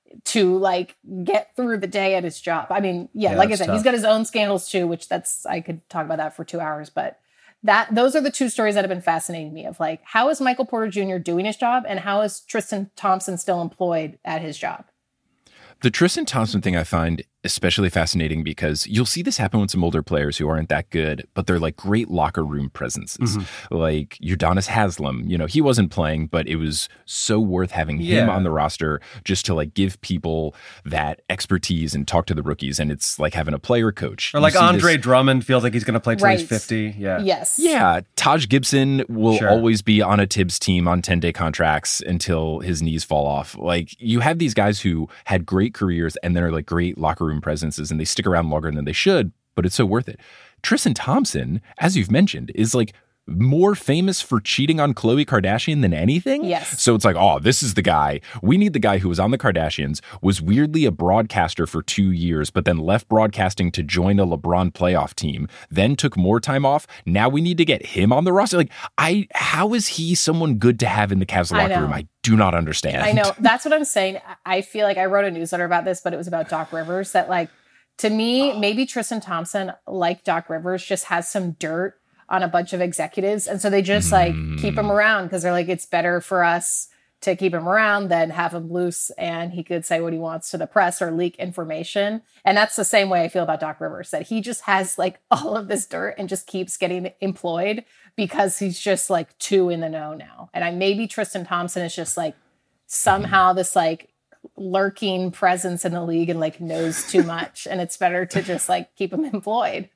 to like get through the day at his job. I mean, like I said, tough. He's got his own scandals too, which I could talk about that for 2 hours, but those are the two stories that have been fascinating me of like, how is Michael Porter Jr. doing his job and how is Tristan Thompson still employed at his job? The Tristan Thompson thing I find especially fascinating because you'll see this happen with some older players who aren't that good, but they're like great locker room presences. Mm-hmm. Like Udonis Haslem, he wasn't playing, but it was so worth having him on the roster just to like give people that expertise and talk to the rookies. And it's like having a player coach. Or like Andre Drummond feels like he's going to play till he's 50. Yeah. Yes. Yeah. Taj Gibson will always be on a Tibbs team on 10-day contracts until his knees fall off. Like you have these guys who had great careers and then are like great locker room presences and they stick around longer than they should, but it's so worth it. Tristan Thompson, as you've mentioned, is like more famous for cheating on Khloe Kardashian than anything. Yes. So it's like, oh, this is the guy. We need the guy who was on the Kardashians, was weirdly a broadcaster for 2 years, but then left broadcasting to join a LeBron playoff team, then took more time off. Now we need to get him on the roster. Like, how is he someone good to have in the Cavs locker room? I do not understand. I know. That's what I'm saying. I feel like I wrote a newsletter about this, but it was about Doc Rivers that like, to me, maybe Tristan Thompson, like Doc Rivers, just has some dirt on a bunch of executives. And so they just like keep him around because they're like, it's better for us to keep him around than have him loose and he could say what he wants to the press or leak information. And that's the same way I feel about Doc Rivers, that he just has like all of this dirt and just keeps getting employed because he's just like too in the know now. And maybe Tristan Thompson is just like somehow this like lurking presence in the league and like knows too much. And it's better to just like keep him employed.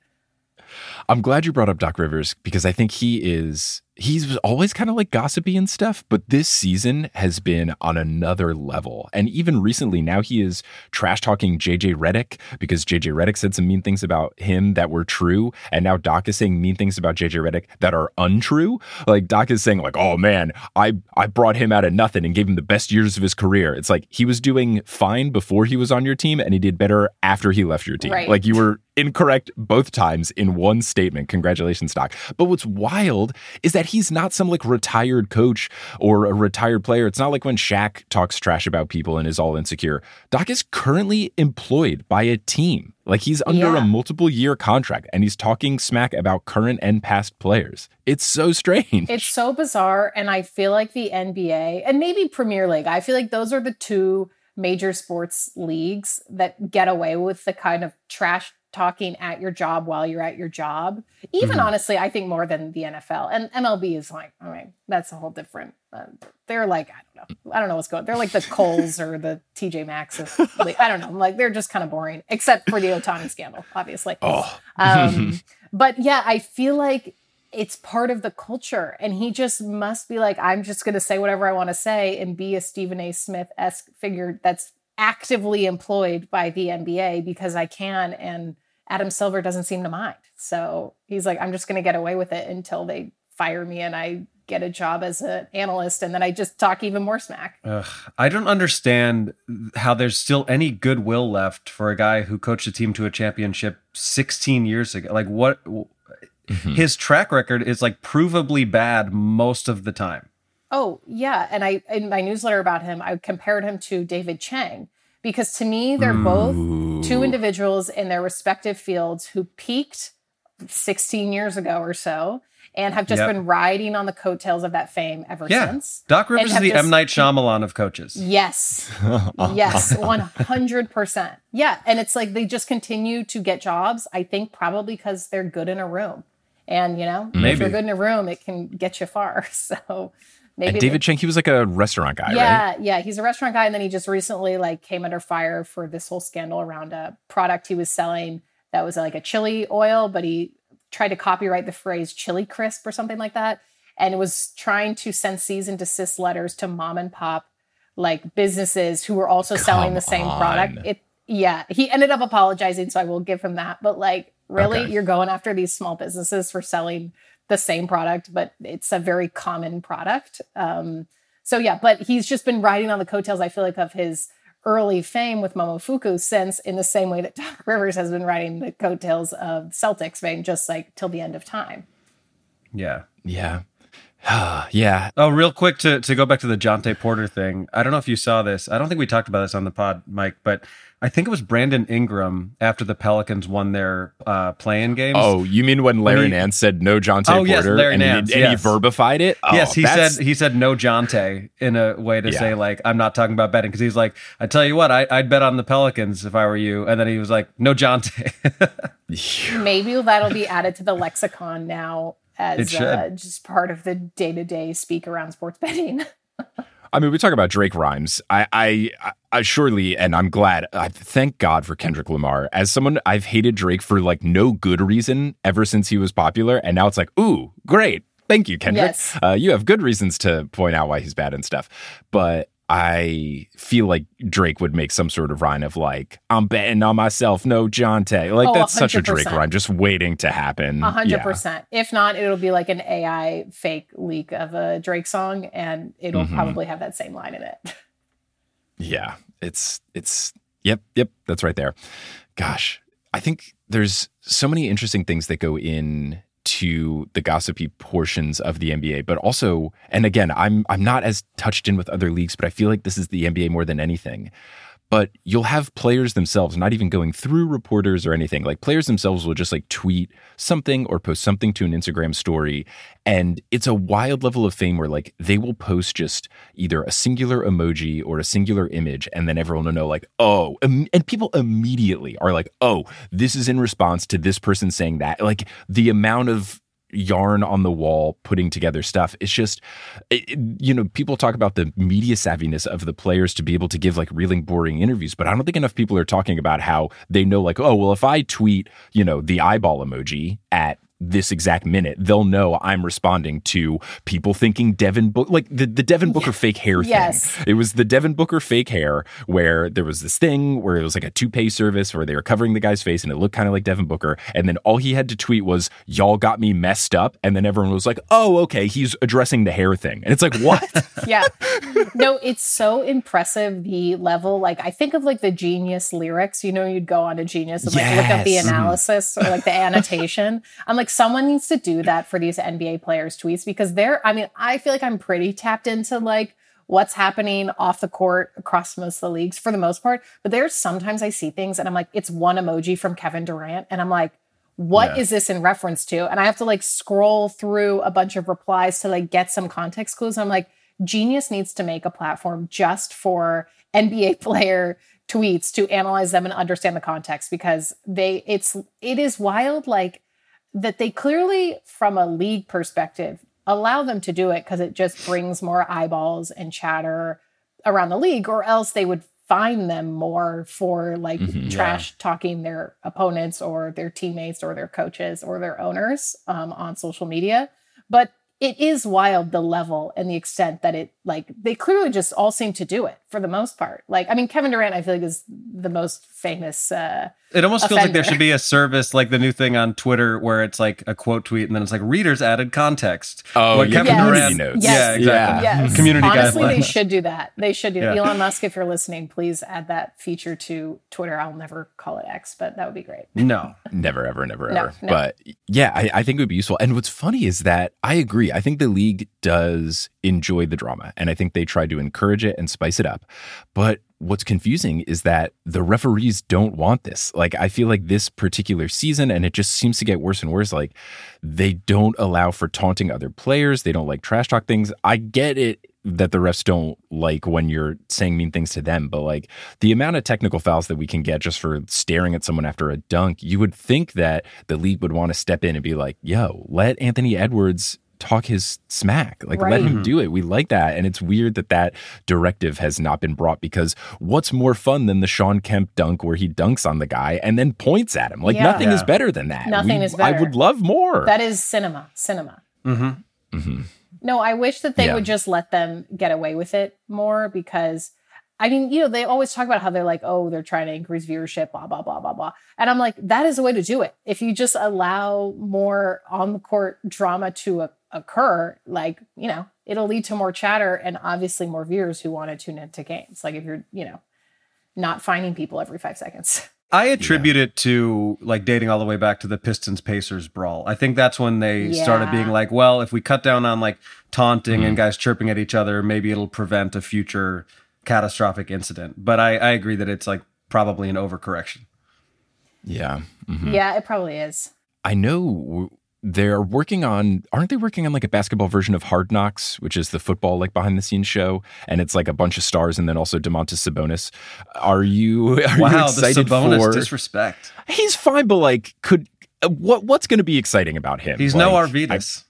I'm glad you brought up Doc Rivers because I think he's always kind of like gossipy and stuff, but this season has been on another level. And even recently, now he is trash talking JJ Redick because JJ Redick said some mean things about him that were true. And now Doc is saying mean things about JJ Redick that are untrue. Like Doc is saying like, oh man, I brought him out of nothing and gave him the best years of his career. It's like he was doing fine before he was on your team and he did better after he left your team. Right. Like you were incorrect both times in one statement. Congratulations, Doc. But what's wild is that he's not some like retired coach or a retired player. It's not like when Shaq talks trash about people and is all insecure. Doc is currently employed by a team. Like he's under a multiple year contract and he's talking smack about current and past players. It's so strange. It's so bizarre. And I feel like the NBA and maybe Premier League, I feel like those are the two major sports leagues that get away with the kind of trash talking at your job while you're at your job. Even honestly, I think more than the NFL. And MLB is like, I mean, that's a whole different, they're like, I don't know what's going on. They're like the Coles or the TJ Maxx. I don't know. Like, they're just kind of boring, except for the Ohtani scandal, obviously. But yeah, I feel like it's part of the culture. And he just must be like, I'm just going to say whatever I want to say and be a Stephen A. Smith-esque figure that's actively employed by the NBA because I can, and Adam Silver doesn't seem to mind. So he's like, I'm just going to get away with it until they fire me and I get a job as an analyst, and then I just talk even more smack. I don't understand how there's still any goodwill left for a guy who coached a team to a championship 16 years ago. Like what? His track record is like provably bad most of the time. Oh, yeah. And in my newsletter about him, I compared him to David Chang because to me, they're both two individuals in their respective fields who peaked 16 years ago or so and have just been riding on the coattails of that fame ever since. Doc Rivers is the M. Night Shyamalan of coaches. Yes. Yes, 100%. Yeah. And it's like they just continue to get jobs, I think probably because they're good in a room. And, if you're good in a room, it can get you far. So... Maybe and David Chang, he was like a restaurant guy, right? Yeah, he's a restaurant guy. And then he just recently like came under fire for this whole scandal around a product he was selling that was like a chili oil, but he tried to copyright the phrase chili crisp or something like that. And it was trying to send cease and desist letters to mom and pop like businesses who were also selling the same product. Yeah, he ended up apologizing, so I will give him that. But like, really, Okay. you're going after these small businesses for selling the same product, but it's a very common product. So yeah, but he's just been riding on the coattails, I feel like, of his early fame with Momofuku since, in the same way that Doc Rivers has been riding the coattails of Celtics fame, just like till the end of time. Yeah. Yeah. Yeah. Oh, real quick to go back to the Jonte Porter thing. I don't know if you saw this. I don't think we talked about this on the pod, Mike, but I think it was Brandon Ingram after the Pelicans won their play-in games. Oh, you mean when Larry Nance said no Jonte Porter? Yes, Larry and Nance, he verbified it? Oh, Yes, he said no Jonte in a way to say, like, I'm not talking about betting, because he's like, I tell you what, I'd bet on the Pelicans if I were you. And then he was like, no Jonte. Maybe that'll be added to the lexicon now as should. just part of the day-to-day speak around sports betting. I mean, we talk about Drake rhymes. I surely, and I'm glad. Thank God for Kendrick Lamar. As someone, I've hated Drake for like no good reason ever since he was popular, and now it's like, ooh, great, thank you, Kendrick. Yes. You have good reasons to point out why he's bad and stuff. But I feel like Drake would make some sort of rhyme of like, I'm betting on myself, no Jonte. Like, that's such a Drake 100%. rhyme, just waiting to happen. 100%. If not, it'll be like an AI fake leak of a Drake song, and it'll probably have that same line in it. Yeah, it's yep, that's right there. Gosh, I think there's so many interesting things that go in to the gossipy portions of the NBA, but also, and again, I'm not as touched in with other leagues, but I feel like this is the NBA more than anything. But you'll have players themselves not even going through reporters or anything. Like, players themselves will just like tweet something or post something to an Instagram story. And it's a wild level of fame where like they will post just either a singular emoji or a singular image. And then everyone will know like, oh, and people immediately are like, oh, this is in response to this person saying that. Like, the amount of yarn on the wall putting together stuff, it's just, people talk about the media savviness of the players to be able to give like really boring interviews, but I don't think enough people are talking about how they know like, oh, well, if I tweet the eyeball emoji at this exact minute, they'll know I'm responding to people thinking Devin Booker, like the Devin Booker fake hair thing. Yes. It was the Devin Booker fake hair where there was this thing where it was like a toupee service where they were covering the guy's face and it looked kind of like Devin Booker. And then all he had to tweet was, y'all got me messed up. And then everyone was like, oh, okay, he's addressing the hair thing. And it's like, what? Yeah. No, it's so impressive, the level. Like, I think of like the Genius lyrics, you'd go on to Genius and like look up the analysis or like the annotation. I'm like, someone needs to do that for these NBA players' tweets, because I feel like I'm pretty tapped into like what's happening off the court across most of the leagues for the most part. But there's sometimes I see things and I'm like, it's one emoji from Kevin Durant. And I'm like, what is this in reference to? And I have to like scroll through a bunch of replies to like get some context clues. And I'm like, Genius needs to make a platform just for NBA player tweets to analyze them and understand the context, because it is wild, like, that they clearly, from a league perspective, allow them to do it because it just brings more eyeballs and chatter around the league, or else they would fine them more for like trash talking their opponents or their teammates or their coaches or their owners on social media. But it is wild, the level and the extent that it, like, they clearly just all seem to do it for the most part. Like, I mean, Kevin Durant, I feel like, is the most famous It almost feels like there offender. should be a service like the new thing on Twitter where it's like a quote tweet and then it's like readers added context. Oh, What yeah, Kevin community Durant- notes. Yeah, exactly. Yes. Community Honestly, they guidelines. should do that. They should do that. Yeah. Elon Musk, if you're listening, please add that feature to Twitter. I'll never call it X, but that would be great. No. Never, ever, never, No, ever. no. But yeah, I think it would be useful. And what's funny is that I agree. I think the league does enjoy the drama, and I think they try to encourage it and spice it up. But what's confusing is that the referees don't want this. Like, I feel like this particular season, and it just seems to get worse and worse, like, they don't allow for taunting other players. They don't like trash talk things. I get it that the refs don't like when you're saying mean things to them, but like the amount of technical fouls that we can get just for staring at someone after a dunk, you would think that the league would want to step in and be like, yo, let Anthony Edwards talk his smack. Like, Right. let him do it. We like that. And it's weird that that directive has not been brought, because what's more fun than the Sean Kemp dunk where he dunks on the guy and then points at him? Like, Yeah. nothing is Yeah. better than that. Nothing is better. I would love more. That is cinema. Mm-hmm. No, I wish that they Yeah. would just let them get away with it more, because I mean, they always talk about how they're like, oh, they're trying to increase viewership, blah, blah, blah, blah, blah. And I'm like, that is the way to do it. If you just allow more on the court drama to occur, like, it'll lead to more chatter and obviously more viewers who want to tune into games. Like if you're, not finding people every 5 seconds. I attribute it to like dating all the way back to the Pistons Pacers brawl. I think that's when they started being like, well, if we cut down on like taunting and guys chirping at each other, maybe it'll prevent a future catastrophic incident. But I agree that it's like probably an overcorrection. Yeah. Yeah, it probably is. I know aren't they working on like a basketball version of Hard Knocks, which is the football like behind the scenes show, and it's like a bunch of stars and then also Domantas Sabonis. Are you excited the Sabonis for disrespect? He's fine, but like what's going to be exciting about him? He's like, no Arvidas.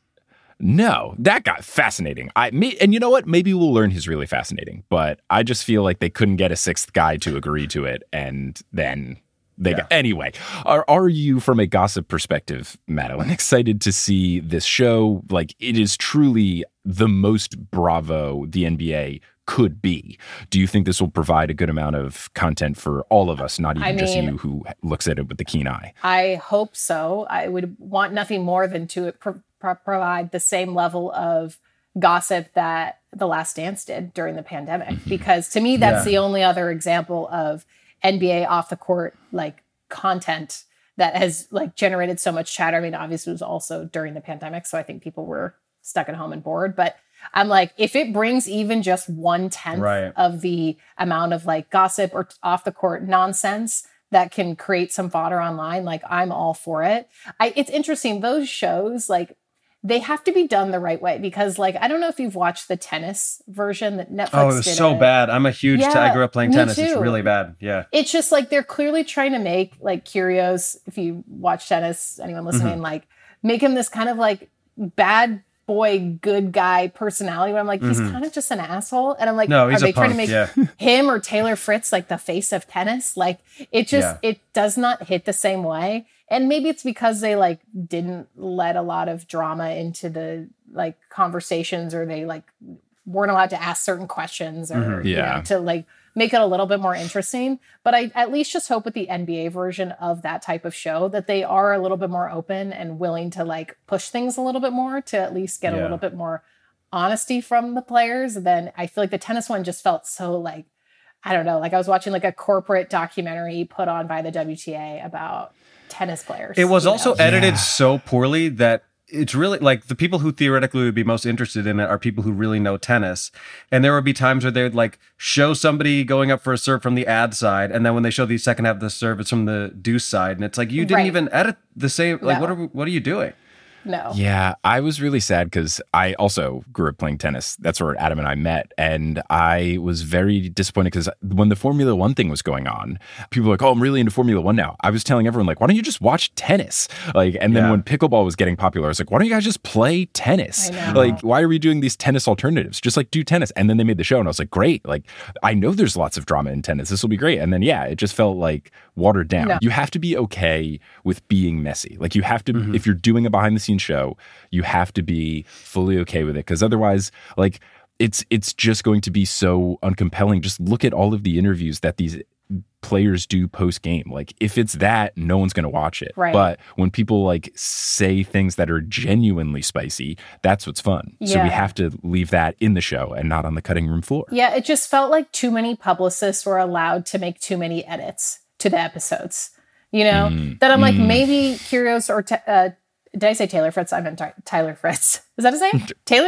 No, that got fascinating. And you know what? Maybe we'll learn he's really fascinating, but I just feel like they couldn't get a sixth guy to agree to it, and then anyway, are you, from a gossip perspective, Madeline, excited to see this show? Like, it is truly the most Bravo the NBA could be. Do you think this will provide a good amount of content for all of us, not even just you who looks at it with the keen eye? I hope so. I would want nothing more than to provide the same level of gossip that The Last Dance did during the pandemic, because to me, that's the only other example of NBA off the court like content that has like generated so much chatter. I mean, obviously it was also during the pandemic, so I think people were stuck at home and bored. But I'm like, if it brings even just 1/10 of the amount of like gossip or off the court nonsense that can create some fodder online, like I'm all for it. It's interesting, those shows, like they have to be done the right way, because like, I don't know if you've watched the tennis version that Netflix did. Oh, it was so bad. I'm a huge, I grew up playing tennis. Too. It's really bad. Yeah. It's just like, they're clearly trying to make like Kyrgios, if you watch tennis, anyone listening, like make him this kind of like bad boy, good guy personality. But I'm like, he's kind of just an asshole. And I'm like, no, he's are they punk, trying to make him or Taylor Fritz like the face of tennis? Like it just, it does not hit the same way. And maybe it's because they like didn't let a lot of drama into the like conversations, or they like weren't allowed to ask certain questions, or to like make it a little bit more interesting. But I at least just hope with the NBA version of that type of show that they are a little bit more open and willing to like push things a little bit more, to at least get a little bit more honesty from the players. Then I feel like the tennis one just felt so like, I don't know, like I was watching like a corporate documentary put on by the WTA about tennis players. It was also edited so poorly that it's really like the people who theoretically would be most interested in it are people who really know tennis. And there would be times where they would like show somebody going up for a serve from the ad side, and then when they show the second half of the serve, it's from the deuce side, and it's like, you didn't even edit the same. Like, what are you doing? No. Yeah, I was really sad because I also grew up playing tennis. That's where Adam and I met. And I was very disappointed because when the Formula One thing was going on, people were like, oh, I'm really into Formula One now. I was telling everyone, like, why don't you just watch tennis? Like, and then when pickleball was getting popular, I was like, why don't you guys just play tennis? Like, why are we doing these tennis alternatives? Just like do tennis. And then they made the show and I was like, great. Like, I know there's lots of drama in tennis. This will be great. And then, it just felt like watered down. No. You have to be okay with being messy. Like, you have to, if you're doing a behind the scenes show, you have to be fully okay with it, because otherwise, like, it's just going to be so uncompelling. Just look at all of the interviews that these players do post game. Like, if it's that, no one's going to watch it. Right. But when people like say things that are genuinely spicy, that's what's fun. Yeah. So we have to leave that in the show and not on the cutting room floor. Yeah, it just felt like too many publicists were allowed to make too many edits to the episodes. You know, that I'm like, maybe Kyrgios or did I say Taylor Fritz? I meant Tyler Fritz. Is that his name?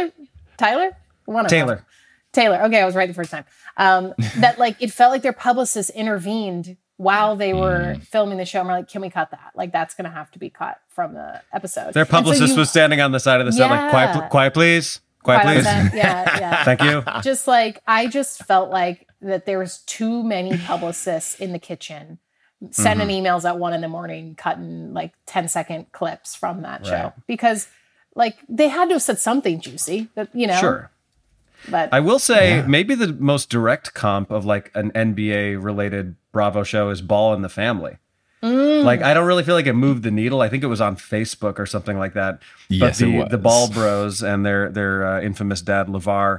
Tyler? One of Taylor. Them. Taylor. Okay, I was right the first time. That like, it felt like their publicists intervened while they were filming the show. And we're like, can we cut that? Like, that's going to have to be cut from the episode. Their publicist was standing on the side of the set like, quiet please. Quiet please. Yeah. Thank you. Just like, I just felt like that there was too many publicists in the kitchen sending emails at 1 a.m, cutting like 10-second clips from that show, because like they had to have said something juicy that, you know. Sure. But I will say maybe the most direct comp of like an NBA related Bravo show is Ball in the Family. Like, I don't really feel like it moved the needle. I think it was on Facebook or something like that. Yes, but the Ball Bros and their infamous dad LeVar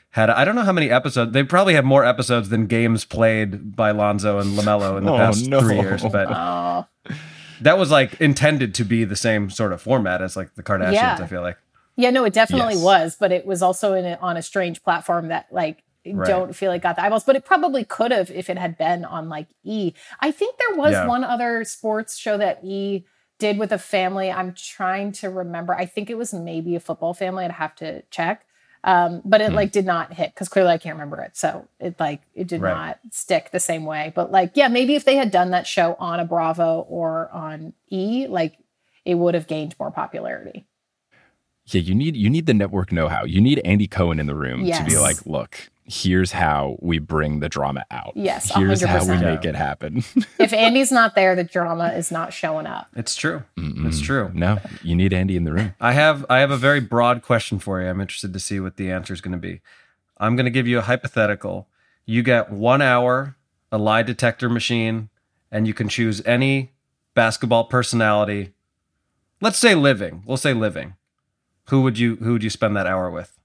had, I don't know how many episodes. They probably have more episodes than games played by Lonzo and LaMelo in the past 3 years. But that was like intended to be the same sort of format as like the Kardashians, I feel like. Yeah, no, it definitely was, but it was also on a strange platform that like don't feel like got the eyeballs, but it probably could have if it had been on like E. I think there was one other sports show that E did with a family. I'm trying to remember. I think it was maybe a football family. I'd have to check. But it like did not hit because clearly I can't remember it. So it did not stick the same way. But like, yeah, maybe if they had done that show on a Bravo or on E, like it would have gained more popularity. Yeah, you need the network know-how. You need Andy Cohen in the room to be like, look, here's how we bring the drama out. Yes, here's 100%. how we make it happen. If Andy's not there, the drama is not showing up. It's true. It's true. No, you need Andy in the room. I have a very broad question for you. I'm interested to see what the answer is going to be. I'm going to give you a hypothetical. You get 1 hour, a lie detector machine, and you can choose any basketball personality. Let's say living. We'll say living. Who would you spend that hour with?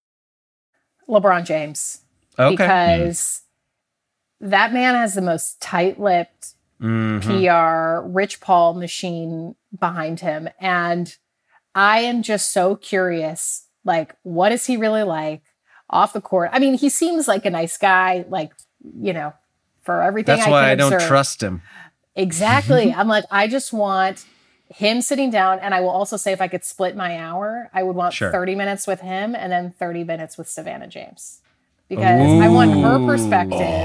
LeBron James. Okay. Because that man has the most tight-lipped PR, Rich Paul machine behind him. And I am just so curious, like, what is he really like off the court? I mean, he seems like a nice guy, like, you know, for everything That's I can why I observe. don't trust him. Exactly. I'm like, I just want him sitting down, and I will also say if I could split my hour, I would want 30 minutes with him and then 30 minutes with Savannah James. Because I want her perspective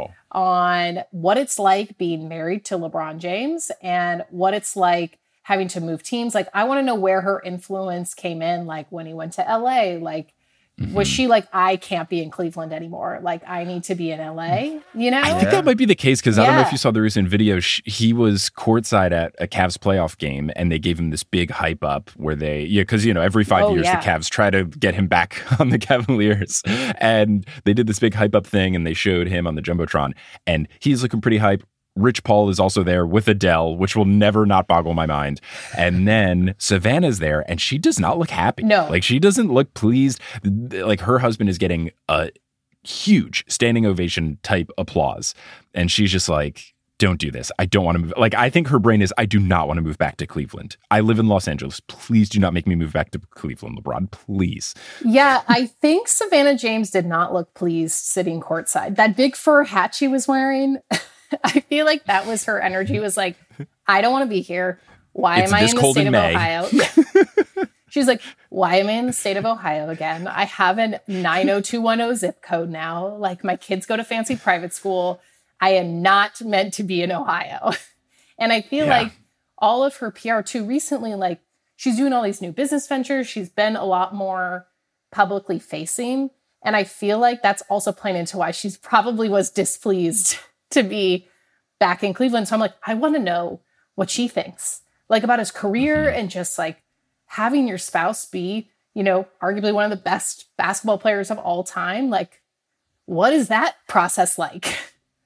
on what it's like being married to LeBron James and what it's like having to move teams. Like, I want to know where her influence came in, like when he went to LA, like, was she like, I can't be in Cleveland anymore. Like, I need to be in LA, you know? I think that might be the case because I don't know if you saw the recent video. He was courtside at a Cavs playoff game and they gave him this big hype up where because, you know, every 5 years the Cavs try to get him back on the Cavaliers. And they did this big hype up thing and they showed him on the Jumbotron and he's looking pretty hype. Rich Paul is also there with Adele, which will never not boggle my mind. And then Savannah's there, and she does not look happy. No. Like, she doesn't look pleased. Like, her husband is getting a huge standing ovation type applause. And she's just like, don't do this. I don't want to move. Like, I think her brain is, I do not want to move back to Cleveland. I live in Los Angeles. Please do not make me move back to Cleveland, LeBron. Please. Yeah, I think Savannah James did not look pleased sitting courtside. That big fur hat she was wearing... I feel like that was her energy, was like, I don't want to be here. Why am I in the state of Ohio? She's like, why am I in the state of Ohio again? I have a 90210 zip code now. Like, my kids go to fancy private school. I am not meant to be in Ohio. And I feel like all of her PR too recently, like, she's doing all these new business ventures. She's been a lot more publicly facing. And I feel like that's also playing into why she's probably was displeased to be back in Cleveland. So I'm like, I want to know what she thinks, like, about his career and just like having your spouse be, you know, arguably one of the best basketball players of all time. Like, what is that process like?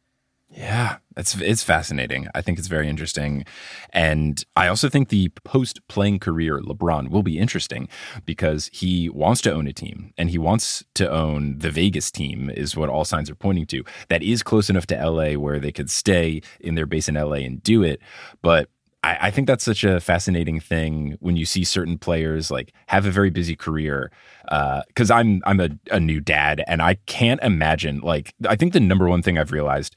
Yeah, it's fascinating. I think it's very interesting. And I also think the post-playing career LeBron will be interesting because he wants to own a team and he wants to own the Vegas team is what all signs are pointing to. That is close enough to LA where they could stay in their base in LA and do it. But I think that's such a fascinating thing when you see certain players like have a very busy career. Because I'm a new dad, and I can't imagine. Like, I think the number one thing I've realized,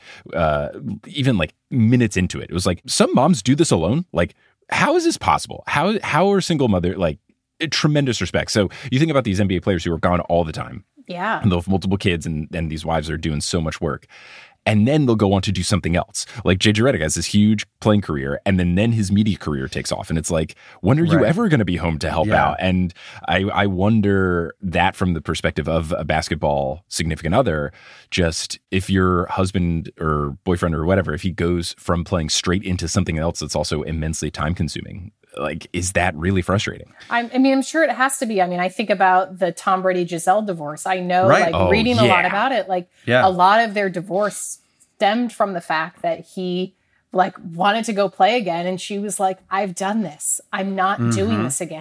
even like minutes into it, was like some moms do this alone. Like, how is this possible? How are single mother like? Tremendous respect. So you think about these NBA players who are gone all the time. Yeah, and they'll have multiple kids, and these wives are doing so much work. And then they'll go on to do something else. Like JJ Redick has this huge playing career, and then his media career takes off. And it's like, when are you ever going to be home to help out? And I wonder that from the perspective of a basketball significant other, just if your husband or boyfriend or whatever, if he goes from playing straight into something else that's also immensely time consuming, like, is that really frustrating? I mean, I'm sure it has to be. I mean, I think about the Tom Brady Giselle divorce. I know, reading a lot about it, like a lot of their divorce stemmed from the fact that he like wanted to go play again. And she was like, I've done this. I'm not doing this again.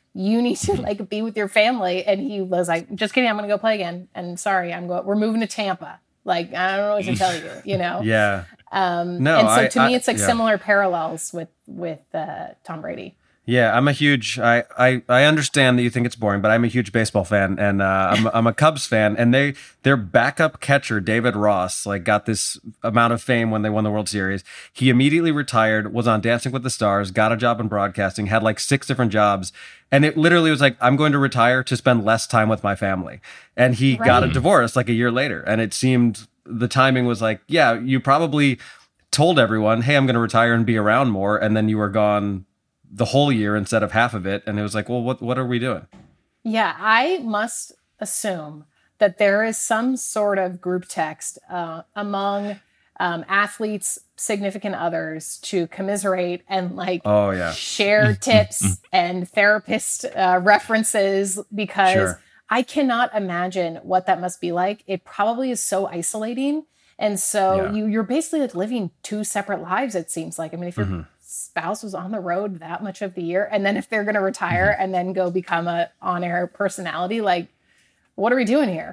you need to like be with your family. And he was like, just kidding, I'm going to go play again. And sorry, we're moving to Tampa. Like, I don't know what to tell you, you know? Yeah. No, and so to me, it's like similar parallels with Tom Brady. Yeah, I'm a huge. I understand that you think it's boring, but I'm a huge baseball fan, and I'm a Cubs fan. And their backup catcher David Ross like got this amount of fame when they won the World Series. He immediately retired, was on Dancing with the Stars, got a job in broadcasting, had like 6 different jobs, and it literally was like, I'm going to retire to spend less time with my family. And he got a divorce like a year later, and it seemed the timing was like, yeah, you probably told everyone, hey, I'm going to retire and be around more, and then you were gone the whole year instead of half of it. And it was like, well, what are we doing? Yeah, I must assume that there is some sort of group text among athletes, significant others to commiserate and like share tips and therapist references, because I cannot imagine what that must be like. It probably is so isolating. And so you're basically like living 2 separate lives, it seems like. I mean, if you're spouse was on the road that much of the year, and then if they're going to retire and then go become a on-air personality, like, what are we doing here?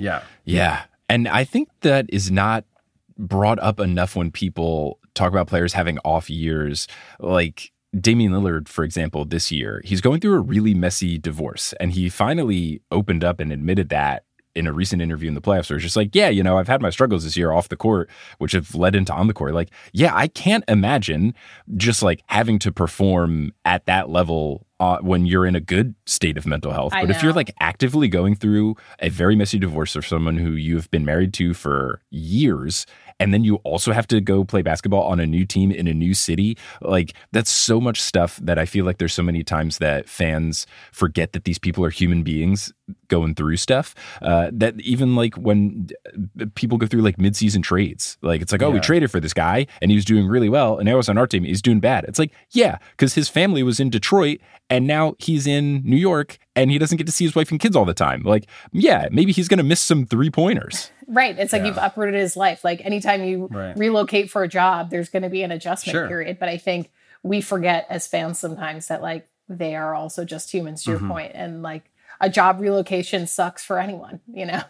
Yeah. And I think that is not brought up enough when people talk about players having off years. Like Damian Lillard, for example, this year, he's going through a really messy divorce, and he finally opened up and admitted that in a recent interview in the playoffs, where it's just like, yeah, you know, I've had my struggles this year off the court, which have led into on the court. Like, yeah, I can't imagine just like having to perform at that level when you're in a good state of mental health. But if you're like actively going through a very messy divorce of someone who you've been married to for years, and then you also have to go play basketball on a new team in a new city, like that's so much stuff that I feel like there's so many times that fans forget that these people are human beings going through stuff, that even like when people go through like mid-season trades, like it's like, oh, we traded for this guy and he was doing really well, and now he's on our team, he's doing bad. It's like, yeah, because his family was in Detroit and now he's in New York and he doesn't get to see his wife and kids all the time. Like, yeah, maybe he's going to miss some 3-pointers. Right. It's like you've uprooted his life. Like anytime you relocate for a job, there's going to be an adjustment period. But I think we forget as fans sometimes that like they are also just humans, to your point. And like a job relocation sucks for anyone, you know?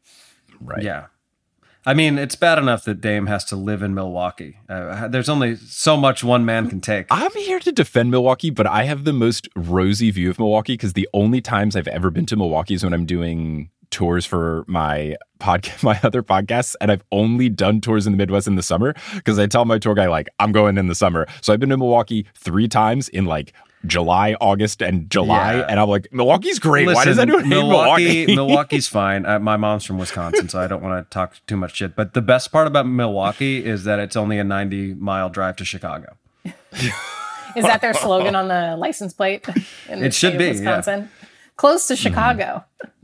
Right. Yeah. I mean, it's bad enough that Dame has to live in Milwaukee. There's only so much one man can take. I'm here to defend Milwaukee, but I have the most rosy view of Milwaukee because the only times I've ever been to Milwaukee is when I'm doing tours for my other podcasts, and I've only done tours in the Midwest in the summer because I tell my tour guy, like, I'm going in the summer. So I've been to Milwaukee 3 times in like July, August, and July, and I'm like, Milwaukee's great. Why does anyone hate Milwaukee? Milwaukee's fine. My mom's from Wisconsin, so I don't want to talk too much shit. But the best part about Milwaukee is that it's only a 90-mile drive to Chicago. Is that their slogan on the license plate? In the it should be, Wisconsin? Close to Chicago.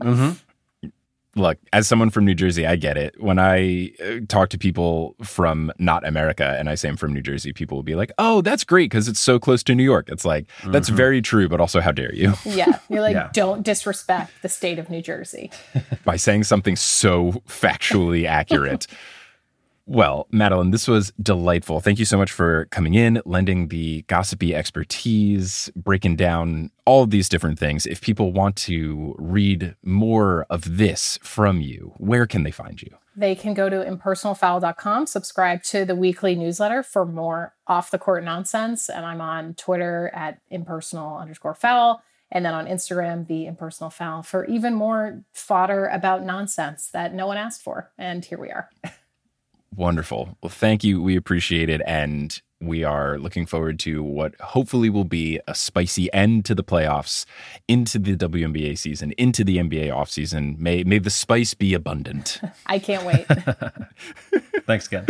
Look, as someone from New Jersey, I get it. When I talk to people from not America and I say I'm from New Jersey, people will be like, oh, that's great because it's so close to New York. It's like, that's very true, but also how dare you? Yeah. You're like, don't disrespect the state of New Jersey. By saying something so factually accurate. Well, Madeline, this was delightful. Thank you so much for coming in, lending the gossipy expertise, breaking down all of these different things. If people want to read more of this from you, where can they find you? They can go to impersonalfoul.com, subscribe to the weekly newsletter for more off-the-court nonsense. And I'm on Twitter at impersonal_foul. And then on Instagram, the Impersonal Foul, for even more fodder about nonsense that no one asked for. And here we are. Wonderful. Well, thank you. We appreciate it. And we are looking forward to what hopefully will be a spicy end to the playoffs, into the WNBA season, into the NBA offseason. May the spice be abundant. I can't wait. Thanks, Ken.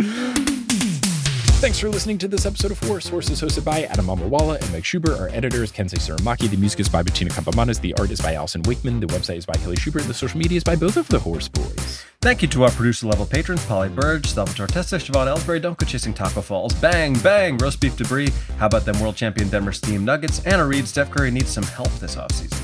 Thanks for listening to this episode of Horse. Horse is hosted by Adam Mamawala and Mike Schubert. Our editor is Kensei Suramaki. The music is by Bettina Campamanes. The art is by Allison Wakeman. The website is by Kelly Schubert. The social media is by both of the Horse Boys. Thank you to our producer-level patrons, Polly Burge, Salvatore Testa, Siobhan Ellsbury, Don't Go Chasing Taco Falls, Bang, Bang, Roast Beef Debris, How About Them World Champion Denver Steam Nuggets, Anna Reed, Steph Curry needs some help this offseason.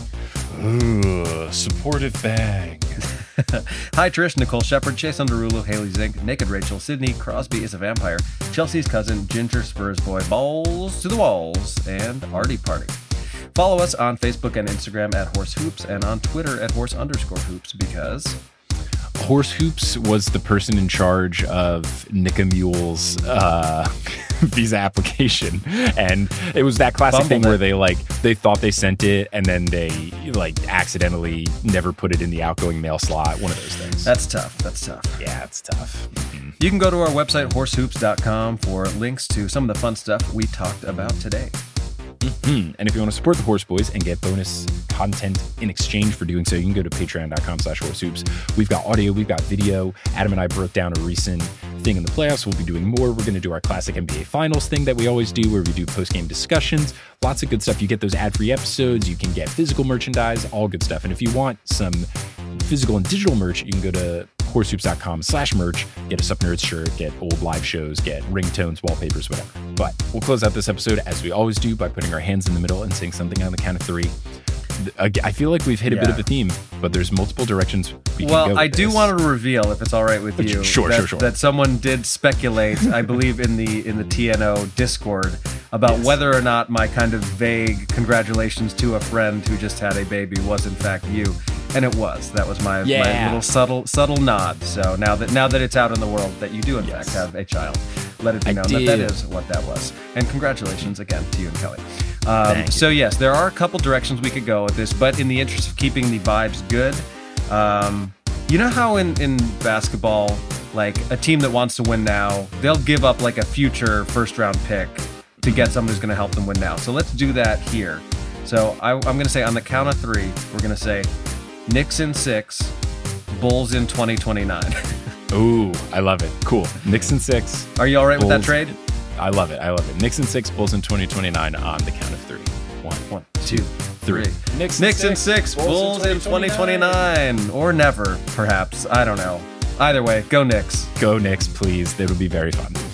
Ooh, supportive bang. Hi, Trish, Nicole Shepard, Chase Underulu, Haley Zink, Naked Rachel, Sydney, Crosby is a Vampire, Chelsea's Cousin, Ginger Spurs Boy, Balls to the Walls, and Artie Party. Follow us on Facebook and Instagram at Horse Hoops and on Twitter at Horse_Hoops because Horse Hoops was the person in charge of Nickamule's visa application, and it was that classic thing where they thought they sent it and then they accidentally never put it in the outgoing mail slot. One of those things. That's tough. Yeah, it's tough. Mm-hmm. You can go to our website horsehoops.com for links to some of the fun stuff we talked about today. Mm-hmm. And if you want to support the Horse Boys and get bonus content in exchange for doing so, you can go to patreon.com/horsehoops. We've got audio, we've got video. Adam and I broke down a recent thing in the playoffs. We'll be doing more. We're going to do our classic NBA Finals thing that we always do, where we do post-game discussions. Lots of good stuff. You get those ad-free episodes. You can get physical merchandise, all good stuff. And if you want some physical and digital merch, you can go to horsehoops.com/merch, get a Sup Nerds shirt, get old live shows, get ringtones, wallpapers, whatever. But we'll close out this episode as we always do by putting our hands in the middle and saying something on the count of 3. I feel like we've hit a bit of a theme, but there's multiple directions we can go. Well, I do want to reveal, if it's all right with you, sure. that someone did speculate, I believe in the TNO Discord, about whether or not my kind of vague congratulations to a friend who just had a baby was in fact you. And it was. That was my little subtle nod. So now that it's out in the world that you do in fact have a child, let it be known that is what that was. And congratulations again to you and Kelly. So yes, there are a couple directions we could go with this, but in the interest of keeping the vibes good, you know how in basketball, like a team that wants to win now, they'll give up like a future first round pick to get someone who's going to help them win now. So let's do that here. So I'm going to say on the count of 3, we're going to say Knicks in 6, Bulls in 2029. Ooh, I love it. Cool. Knicks in 6. Are you all right with that trade? I love it. Knicks in 6, Bulls in 2029 on the count of 3. 1, 2, 3. Knicks in 6, Bulls in 2029. Or never, perhaps. I don't know. Either way, go Knicks. Go Knicks, please. It'll be very fun.